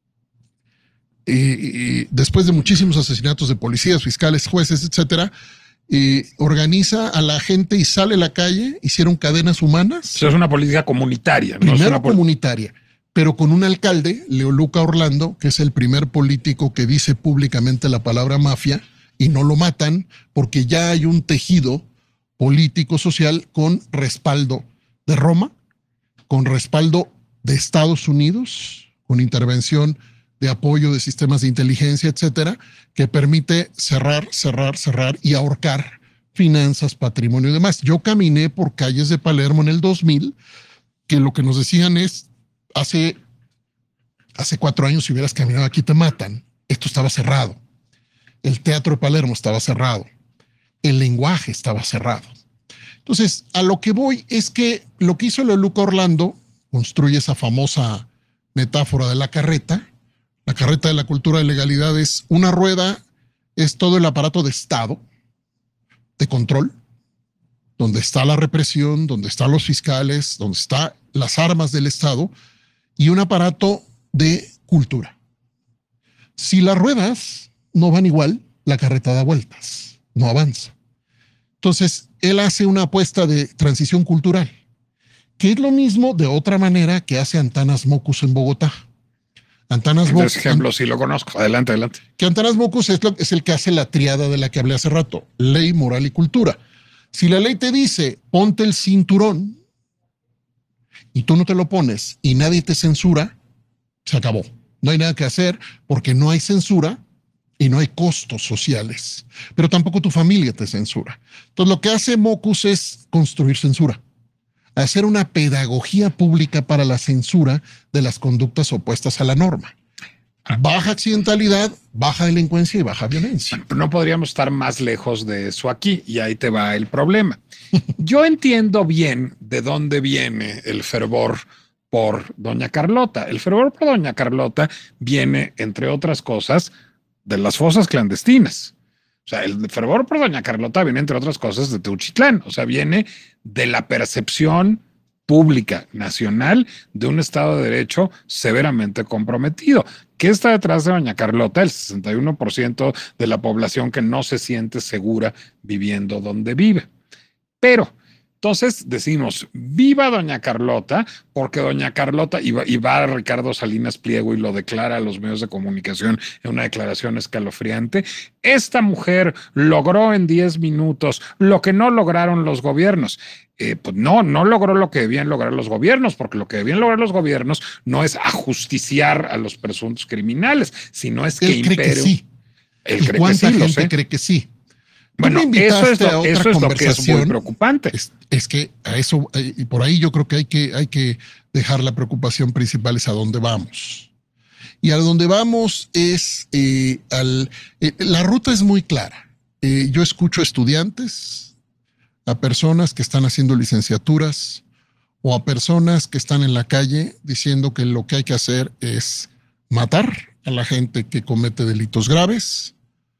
eh, después de muchísimos asesinatos de policías, fiscales, jueces, etcétera. Eh, organiza a la gente y sale a la calle, hicieron cadenas humanas. Eso es una política comunitaria. ¿no? Primero es una comunitaria, pero con un alcalde, Leoluca Orlando, que es el primer político que dice públicamente la palabra mafia y no lo matan porque ya hay un tejido político social con respaldo de Roma, con respaldo de Estados Unidos, con intervención de apoyo de sistemas de inteligencia, etcétera, que permite cerrar, cerrar, cerrar y ahorcar finanzas, patrimonio y demás. Yo caminé por calles de Palermo en el dos mil, que lo que nos decían es, hace, hace cuatro años si hubieras caminado aquí te matan. Esto estaba cerrado. El Teatro de Palermo estaba cerrado. El lenguaje estaba cerrado. Entonces, a lo que voy es que lo que hizo Leoluca Orlando, construye esa famosa metáfora de la carreta. La carreta de la cultura de legalidad es una rueda, es todo el aparato de Estado, de control, donde está la represión, donde están los fiscales, donde están las armas del Estado, y un aparato de cultura. Si las ruedas no van igual, la carreta da vueltas, no avanza. Entonces, él hace una apuesta de transición cultural, que es lo mismo de otra manera que hace Antanas Mockus en Bogotá. Antanas Mockus. Por ejemplo, sí lo conozco. Adelante, adelante. Que Antanas Mockus es, es el que hace la triada de la que hablé hace rato, ley, moral y cultura. Si la ley te dice, ponte el cinturón, y tú no te lo pones y nadie te censura, se acabó. No hay nada que hacer porque no hay censura y no hay costos sociales. Pero tampoco tu familia te censura. Entonces lo que hace Mockus es construir censura. Hacer una pedagogía pública para la censura de las conductas opuestas a la norma. Baja accidentalidad, baja delincuencia y baja violencia. No podríamos estar más lejos de eso aquí y ahí te va el problema. Yo entiendo bien de dónde viene el fervor por doña Carlota. El fervor por doña Carlota viene, entre otras cosas, de las fosas clandestinas. O sea, el fervor por doña Carlota viene, entre otras cosas, de Teuchitlán. O sea, viene de la percepción pública nacional de un Estado de Derecho severamente comprometido. ¿Qué está detrás de doña Carlota? El sesenta y uno por ciento de la población que no se siente segura viviendo donde vive. Pero entonces decimos, viva doña Carlota, porque doña Carlota, y va, y va Ricardo Salinas Pliego y lo declara a los medios de comunicación en una declaración escalofriante, esta mujer logró en diez minutos lo que no lograron los gobiernos. Eh, pues no, no logró lo que debían lograr los gobiernos, porque lo que debían lograr los gobiernos no es ajusticiar a los presuntos criminales, sino es que Él cree impere. que sí. Él ¿Y cree cuánta que sí, gente lo sé. cree que sí? Bueno, eso es, lo, eso es lo que es muy preocupante. Es, es que a eso, y por ahí yo creo que hay, que hay que dejar la preocupación principal es a dónde vamos. Y a dónde vamos es, eh, al, eh, la ruta es muy clara. Eh, yo escucho estudiantes, a personas que están haciendo licenciaturas o a personas que están en la calle diciendo que lo que hay que hacer es matar a la gente que comete delitos graves,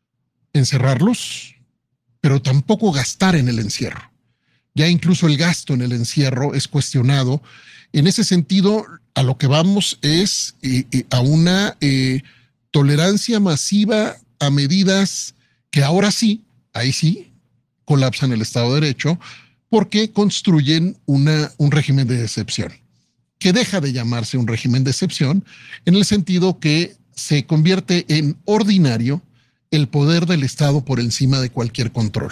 encerrarlos, pero tampoco gastar en el encierro. Ya incluso el gasto en el encierro es cuestionado. En ese sentido, a lo que vamos es eh, eh, a una eh, tolerancia masiva a medidas que ahora sí, ahí sí, colapsan el Estado de Derecho porque construyen una, un régimen de excepción, que deja de llamarse un régimen de excepción en el sentido que se convierte en ordinario el poder del Estado por encima de cualquier control.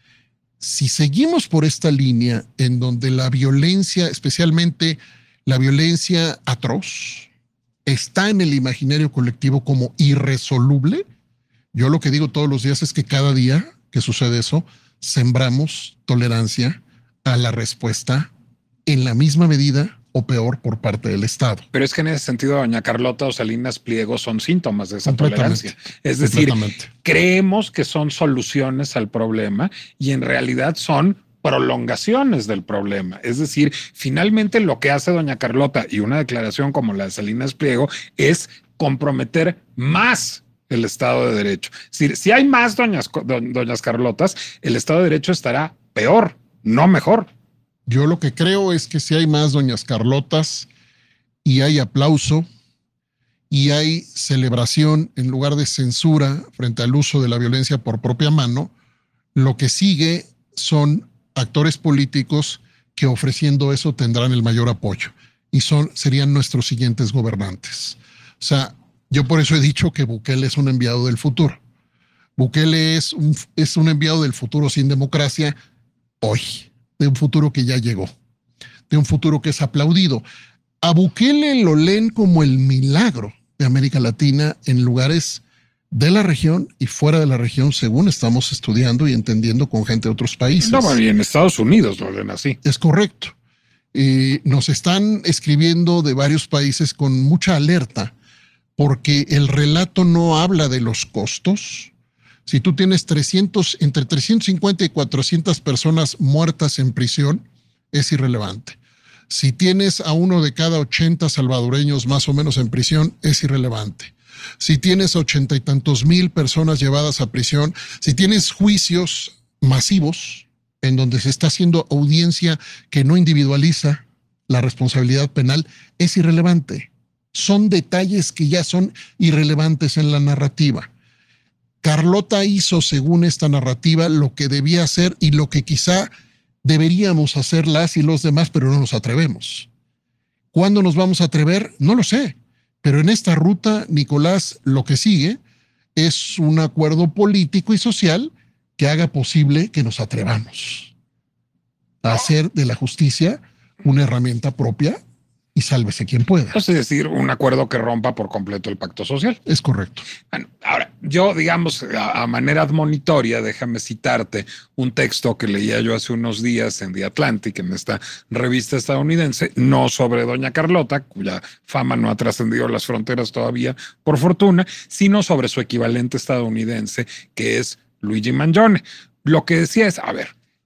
Si seguimos por esta línea en donde la violencia, especialmente la violencia atroz, está en el imaginario colectivo como irresoluble, yo lo que digo todos los días es que cada día que sucede eso, sembramos tolerancia a la respuesta en la misma medida o peor por parte del Estado. Pero es que en ese sentido, doña Carlota o Salinas Pliego son síntomas de esa tolerancia. Es decir, creemos que son soluciones al problema y en realidad son prolongaciones del problema. Es decir, finalmente lo que hace doña Carlota y una declaración como la de Salinas Pliego es comprometer más el Estado de Derecho. Es decir, si hay más doñas, do, doñas Carlotas, el Estado de Derecho estará peor, no mejor. Yo lo que creo es que si hay más doñas Carlotas y hay aplauso y hay celebración en lugar de censura frente al uso de la violencia por propia mano, lo que sigue son actores políticos que ofreciendo eso tendrán el mayor apoyo y son, serían nuestros siguientes gobernantes. O sea, yo por eso he dicho que Bukele es un enviado del futuro. Bukele es un, es un enviado del futuro sin democracia hoy, de un futuro que ya llegó, de un futuro que es aplaudido. A Bukele lo leen como el milagro de América Latina en lugares de la región y fuera de la región, según estamos estudiando y entendiendo con gente de otros países. No, y en Estados Unidos lo leen así. Es correcto. Eh, nos están escribiendo de varios países con mucha alerta porque el relato no habla de los costos. Si tú tienes trescientos, entre trescientos cincuenta y cuatrocientas personas muertas en prisión, es irrelevante. Si tienes a uno de cada ochenta salvadoreños más o menos en prisión, es irrelevante. Si tienes ochenta y tantos mil personas llevadas a prisión, si tienes juicios masivos en donde se está haciendo audiencia que no individualiza la responsabilidad penal, es irrelevante. Son detalles que ya son irrelevantes en la narrativa. Carlota hizo, según esta narrativa, lo que debía hacer y lo que quizá deberíamos hacer las y los demás, pero no nos atrevemos. ¿Cuándo nos vamos a atrever? No lo sé. Pero en esta ruta, Nicolás, lo que sigue es un acuerdo político y social que haga posible que nos atrevamos a hacer de la justicia una herramienta propia y sálvese quien pueda. Es decir, un acuerdo que rompa por completo el pacto social. Es correcto. Bueno, ahora, yo, digamos, a, a manera admonitoria, déjame citarte un texto que leía yo hace unos días en The Atlantic, en esta revista estadounidense, no sobre doña Carlota, cuya fama no ha trascendido las fronteras todavía, por fortuna, sino sobre su equivalente estadounidense, que es Luigi Mangione. Lo que decía es, a ver,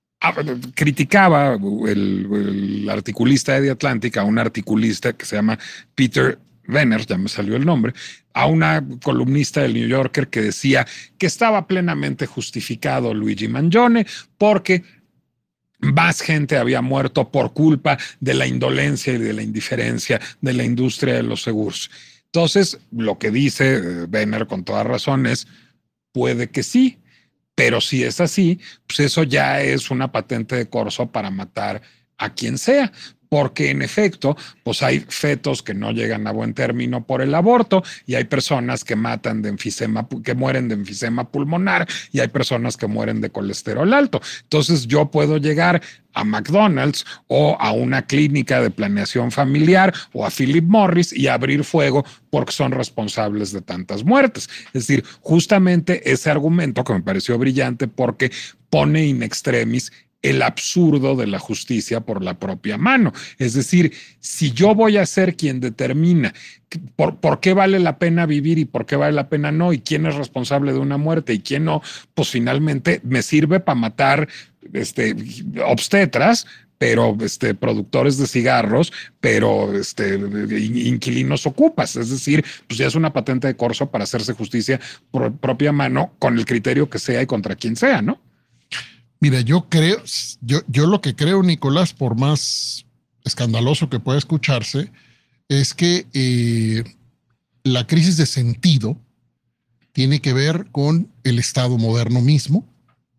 criticaba el, el articulista de The Atlantic a un articulista que se llama Peter Venner, ya me salió el nombre, a una columnista del New Yorker que decía que estaba plenamente justificado Luigi Mangione porque más gente había muerto por culpa de la indolencia y de la indiferencia de la industria de los seguros. Entonces, lo que dice Benner con toda razón es, puede que sí, pero si es así, pues eso ya es una patente de corso para matar a quien sea. Porque en efecto, pues hay fetos que no llegan a buen término por el aborto y hay personas que matan de enfisema, que mueren de enfisema pulmonar y hay personas que mueren de colesterol alto. Entonces yo puedo llegar a McDonald's o a una clínica de planeación familiar o a Philip Morris y abrir fuego porque son responsables de tantas muertes. Es decir, justamente ese argumento que me pareció brillante porque pone in extremis el absurdo de la justicia por la propia mano. Es decir, si yo voy a ser quien determina por, por qué vale la pena vivir y por qué vale la pena no, y quién es responsable de una muerte y quién no, pues finalmente me sirve para matar este, obstetras, pero este, productores de cigarros, pero este, inquilinos ocupas. Es decir, pues ya es una patente de corso para hacerse justicia por propia mano con el criterio que sea y contra quien sea, ¿no? Mira, yo creo, yo, yo lo que creo, Nicolás, por más escandaloso que pueda escucharse, es que eh, la crisis de sentido tiene que ver con el Estado moderno mismo.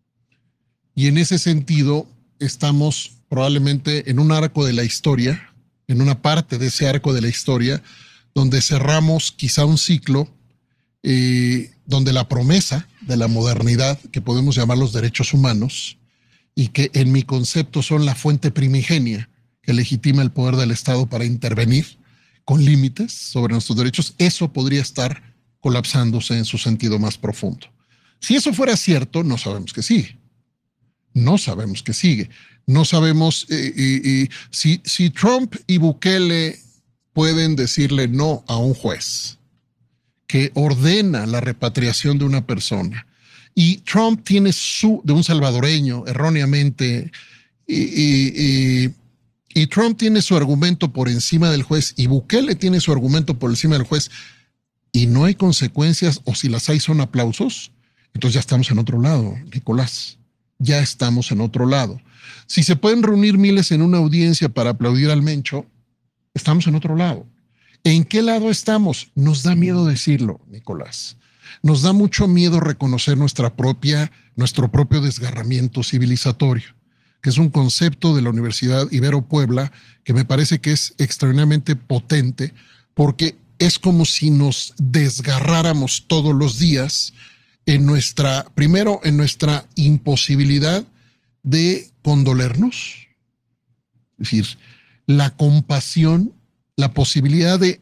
Y en ese sentido, estamos probablemente en un arco de la historia, en una parte de ese arco de la historia, donde cerramos quizá un ciclo eh, donde la promesa de la modernidad, que podemos llamar los derechos humanos, y que en mi concepto son la fuente primigenia que legitima el poder del Estado para intervenir con límites sobre nuestros derechos, eso podría estar colapsándose en su sentido más profundo. Si eso fuera cierto, no sabemos qué sigue. No sabemos qué sigue. No sabemos eh, eh, eh, si, si Trump y Bukele pueden decirle no a un juez que ordena la repatriación de una persona. Y Trump tiene su, de un salvadoreño, erróneamente, y, y, y, y Trump tiene su argumento por encima del juez y Bukele tiene su argumento por encima del juez y no hay consecuencias o si las hay son aplausos, entonces ya estamos en otro lado, Nicolás. Ya estamos en otro lado. Si se pueden reunir miles en una audiencia para aplaudir al Mencho, estamos en otro lado. ¿En qué lado estamos? Nos da miedo decirlo, Nicolás. Nos da mucho miedo reconocer nuestra propia, nuestro propio desgarramiento civilizatorio, que es un concepto de la Universidad Ibero Puebla que me parece que es extraordinariamente potente porque es como si nos desgarráramos todos los días en nuestra, primero en nuestra imposibilidad de condolernos, es decir, la compasión, la posibilidad de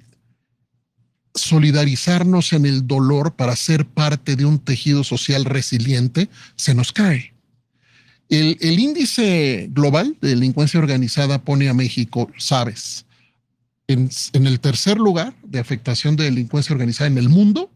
solidarizarnos en el dolor para ser parte de un tejido social resiliente, se nos cae. El, el índice global de delincuencia organizada pone a México, sabes, en, en el tercer lugar de afectación de delincuencia organizada en el mundo.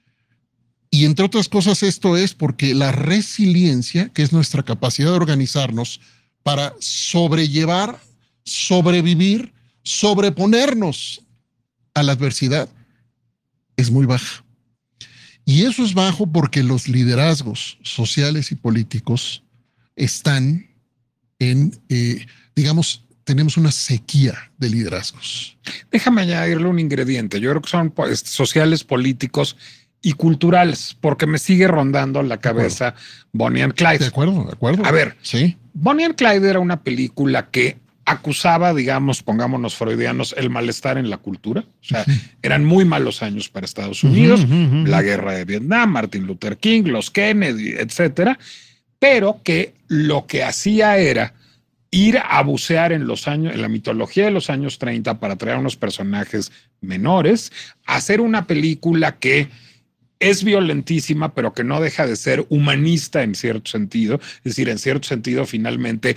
Y entre otras cosas esto es porque la resiliencia, que es nuestra capacidad de organizarnos para sobrellevar, sobrevivir, sobreponernos a la adversidad, es muy baja. Y eso es bajo porque los liderazgos sociales y políticos están en, eh, digamos, tenemos una sequía de liderazgos. Déjame añadirle un ingrediente. Yo creo que son pues, sociales, políticos y culturales, porque me sigue rondando la cabeza Bonnie and Clyde. De acuerdo, de acuerdo. A ver, sí. Bonnie and Clyde era una película que acusaba, digamos, pongámonos freudianos, el malestar en la cultura. O sea, uh-huh. eran muy malos años para Estados Unidos, uh-huh, uh-huh. la guerra de Vietnam, Martin Luther King, los Kennedy, etcétera, pero que lo que hacía era ir a bucear en los años, en la mitología de los años treinta para traer unos personajes menores, hacer una película que es violentísima, pero que no deja de ser humanista en cierto sentido. Es decir, en cierto sentido, finalmente,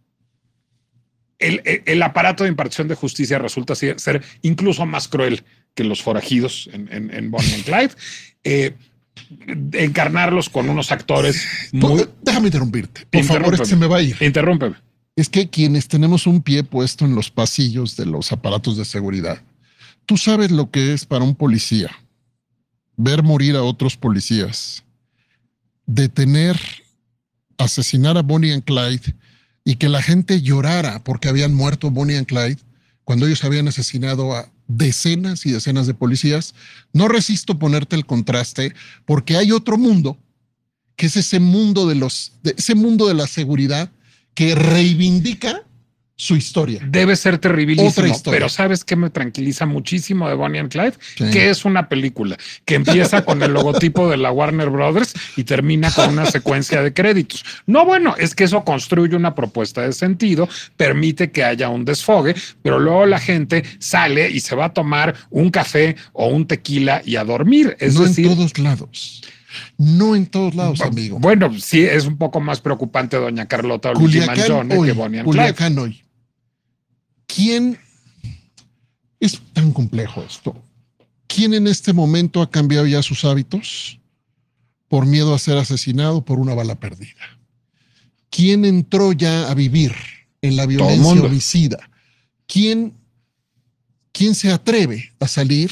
el, el, el aparato de impartición de justicia resulta ser, ser incluso más cruel que los forajidos en, en, en Bonnie and Clyde. Eh, encarnarlos con unos actores muy... Déjame interrumpirte. Por favor, este se me va a ir. Interrúmpeme. Es que quienes tenemos un pie puesto en los pasillos de los aparatos de seguridad, tú sabes lo que es para un policía ver morir a otros policías, detener, asesinar a Bonnie and Clyde y que la gente llorara porque habían muerto Bonnie and Clyde cuando ellos habían asesinado a decenas y decenas de policías, no resisto ponerte el contraste porque hay otro mundo que es ese mundo de los, de ese mundo de la seguridad que reivindica su historia. Debe ser terribilísimo, Otra historia. pero ¿sabes qué me tranquiliza muchísimo de Bonnie and Clyde? Sí. Que es una película que empieza con el logotipo de la Warner Brothers y termina con una secuencia de créditos. No, bueno, es que eso construye una propuesta de sentido, permite que haya un desfogue, pero luego la gente sale y se va a tomar un café o un tequila y a dormir. Es no decir, en todos lados. No en todos lados, amigo. Bueno, sí, es un poco más preocupante doña Carlota o Luigi Mangione que Bonnie and Clyde. Culiacán hoy. ¿Quién? Es tan complejo esto. ¿Quién en este momento ha cambiado ya sus hábitos por miedo a ser asesinado por una bala perdida? ¿Quién entró ya a vivir en la violencia homicida? ¿Quién, quién se atreve a salir?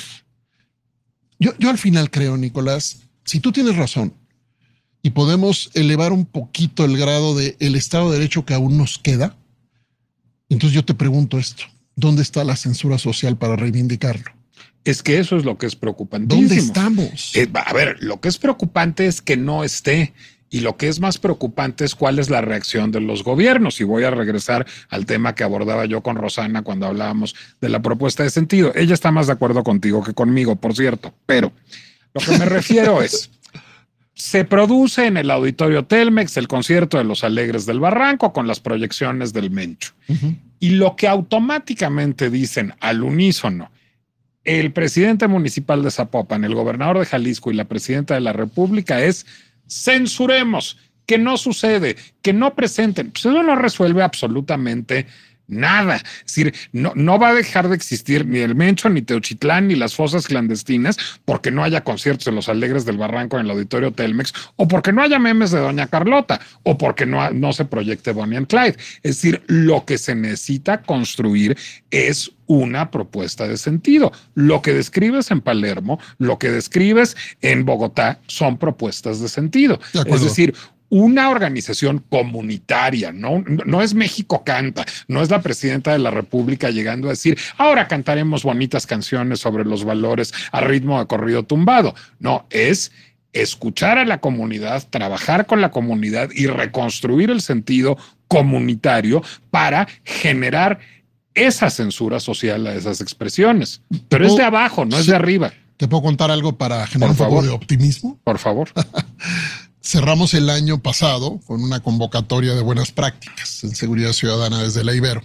Yo, yo al final creo, Nicolás, si tú tienes razón y podemos elevar un poquito el grado de el Estado de Derecho que aún nos queda, entonces yo te pregunto esto, ¿dónde está la censura social para reivindicarlo? Es que eso es lo que es preocupantísimo. ¿Dónde estamos? Eh, a ver, lo que es preocupante es que no esté. Y lo que es más preocupante es cuál es la reacción de los gobiernos. Y voy a regresar al tema que abordaba yo con Rosana cuando hablábamos de la propuesta de sentido. Ella está más de acuerdo contigo que conmigo, por cierto. Pero lo que me refiero es, se produce en el Auditorio Telmex el concierto de Los Alegres del Barranco con las proyecciones del Mencho. Uh-huh. Y lo que automáticamente dicen al unísono el presidente municipal de Zapopan, el gobernador de Jalisco y la presidenta de la República es: censuremos, que no sucede, que no presenten. Pues eso no resuelve absolutamente nada. Es decir, no, no va a dejar de existir ni el Mencho, ni Teochitlán, ni las fosas clandestinas porque no haya conciertos de Los Alegres del Barranco en el Auditorio Telmex, o porque no haya memes de doña Carlota, o porque no, no se proyecte Bonnie and Clyde. Es decir, lo que se necesita construir es una propuesta de sentido. Lo que describes en Palermo, lo que describes en Bogotá son propuestas de sentido. De es decir, una organización comunitaria, no, no es México Canta, no es la presidenta de la República llegando a decir, ahora cantaremos bonitas canciones sobre los valores a ritmo de corrido tumbado. No, es escuchar a la comunidad, trabajar con la comunidad y reconstruir el sentido comunitario para generar esa censura social a esas expresiones. Pero es de abajo, no es de arriba. ¿Te puedo contar algo para generar un poco de optimismo? Por favor. Cerramos el año pasado con una convocatoria de buenas prácticas en seguridad ciudadana desde la Ibero.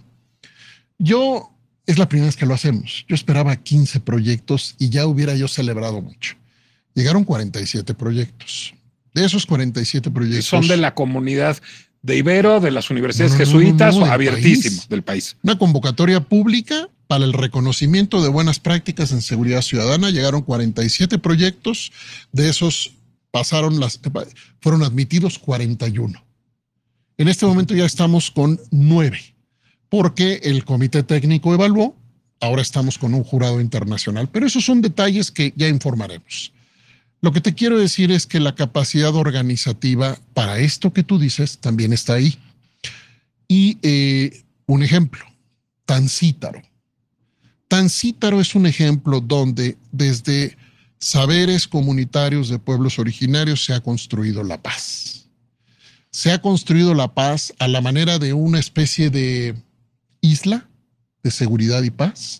Yo, es la primera vez que lo hacemos. Yo esperaba quince proyectos y ya hubiera yo celebrado mucho. Llegaron cuarenta y siete proyectos. De esos cuarenta y siete proyectos... Son de la comunidad de Ibero, de las universidades no, jesuitas, no, no, o abiertísimo país. del país. Una convocatoria pública para el reconocimiento de buenas prácticas en seguridad ciudadana. Llegaron cuarenta y siete proyectos. De esos pasaron las, fueron admitidos cuarenta y uno. En este momento ya estamos con nueve, porque el comité técnico evaluó. Ahora estamos con un jurado internacional, pero esos son detalles que ya informaremos. Lo que te quiero decir es que la capacidad organizativa para esto que tú dices también está ahí. Y eh, un ejemplo, Tancítaro. Tancítaro es un ejemplo donde desde saberes comunitarios de pueblos originarios se ha construido la paz. Se ha construido la paz a la manera de una especie de isla de seguridad y paz.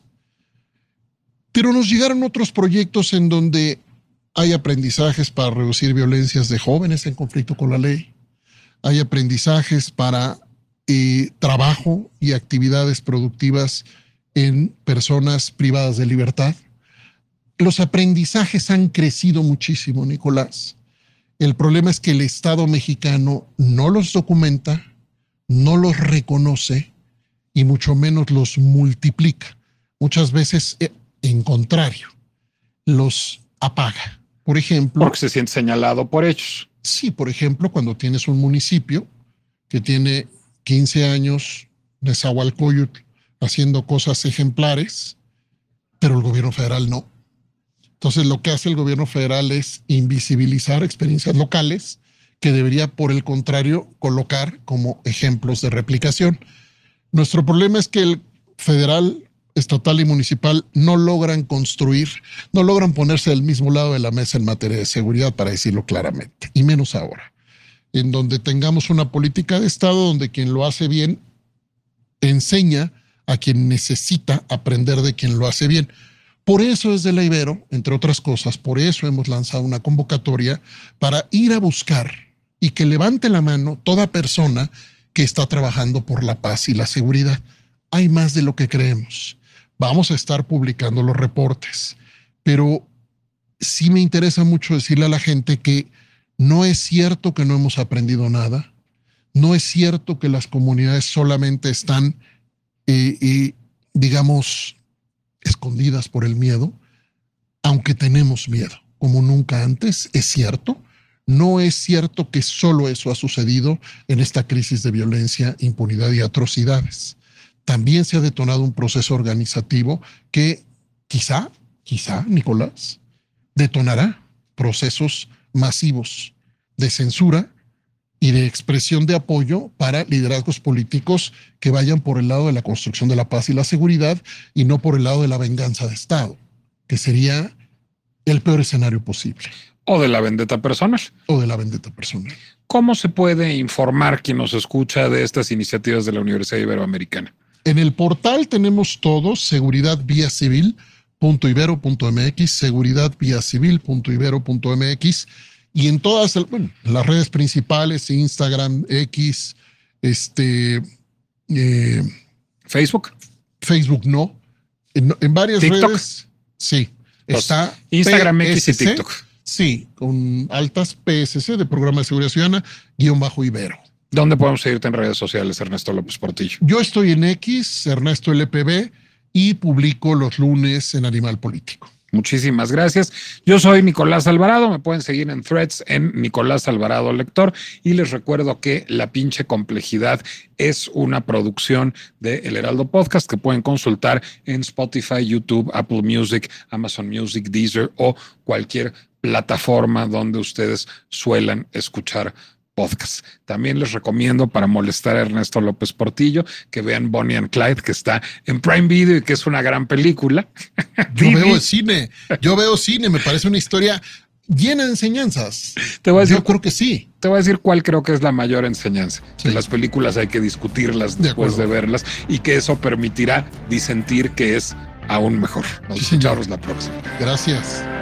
Pero nos llegaron otros proyectos en donde hay aprendizajes para reducir violencias de jóvenes en conflicto con la ley. Hay aprendizajes para eh, trabajo y actividades productivas en personas privadas de libertad. Los aprendizajes han crecido muchísimo, Nicolás. El problema es que el Estado mexicano no los documenta, no los reconoce y mucho menos los multiplica. Muchas veces, en contrario, los apaga. Por ejemplo... Porque se siente señalado por ellos. Sí, por ejemplo, cuando tienes un municipio que tiene quince años, Nezahualcóyotl, haciendo cosas ejemplares, pero el gobierno federal no. Entonces, lo que hace el gobierno federal es invisibilizar experiencias locales que debería, por el contrario, colocar como ejemplos de replicación. Nuestro problema es que el federal, estatal y municipal no logran construir, no logran ponerse del mismo lado de la mesa en materia de seguridad, para decirlo claramente, y menos ahora, en donde tengamos una política de Estado donde quien lo hace bien enseña a quien necesita aprender de quien lo hace bien. Por eso desde la Ibero, entre otras cosas, por eso hemos lanzado una convocatoria para ir a buscar y que levante la mano toda persona que está trabajando por la paz y la seguridad. Hay más de lo que creemos. Vamos a estar publicando los reportes, pero sí me interesa mucho decirle a la gente que no es cierto que no hemos aprendido nada. No es cierto que las comunidades solamente están, eh, eh, digamos, escondidas por el miedo, aunque tenemos miedo, como nunca antes, es cierto. No es cierto que solo eso ha sucedido en esta crisis de violencia, impunidad y atrocidades. También se ha detonado un proceso organizativo que quizá, quizá, Nicolás, detonará procesos masivos de censura y de expresión de apoyo para liderazgos políticos que vayan por el lado de la construcción de la paz y la seguridad y no por el lado de la venganza de Estado, que sería el peor escenario posible. O de la vendetta personal. O de la vendetta personal. ¿Cómo se puede informar quien nos escucha de estas iniciativas de la Universidad Iberoamericana? En el portal tenemos todo, seguridad vía civil punto ibero punto mx, seguridad vía civil punto ibero punto mx, y en todas bueno, las redes principales, Instagram, X, este, eh, Facebook. Facebook no, en, en varias TikTok. redes, sí. Los Está Instagram, P S C, X y TikTok. Sí, con altas P S C de Programa de Seguridad Ciudadana, guión bajo Ibero. ¿Dónde podemos seguirte en redes sociales, Ernesto López Portillo? Yo estoy en X, Ernesto L P B, y publico los lunes en Animal Político. Muchísimas gracias. Yo soy Nicolás Alvarado. Me pueden seguir en Threads en Nicolás Alvarado Lector. Y les recuerdo que La Pinche Complejidad es una producción de El Heraldo Podcast que pueden consultar en Spotify, YouTube, Apple Music, Amazon Music, Deezer o cualquier plataforma donde ustedes suelan escuchar podcast. También les recomiendo, para molestar a Ernesto López Portillo, que vean Bonnie and Clyde, que está en Prime Video y que es una gran película. Yo veo cine, yo veo cine, me parece una historia llena de enseñanzas. Te voy a decir, yo creo que sí. Te voy a decir cuál creo que es la mayor enseñanza. Sí. Que las películas hay que discutirlas De después acuerdo. de verlas y que eso permitirá disentir que es aún mejor. Nos Sí, señor. escuchamos la próxima. Gracias.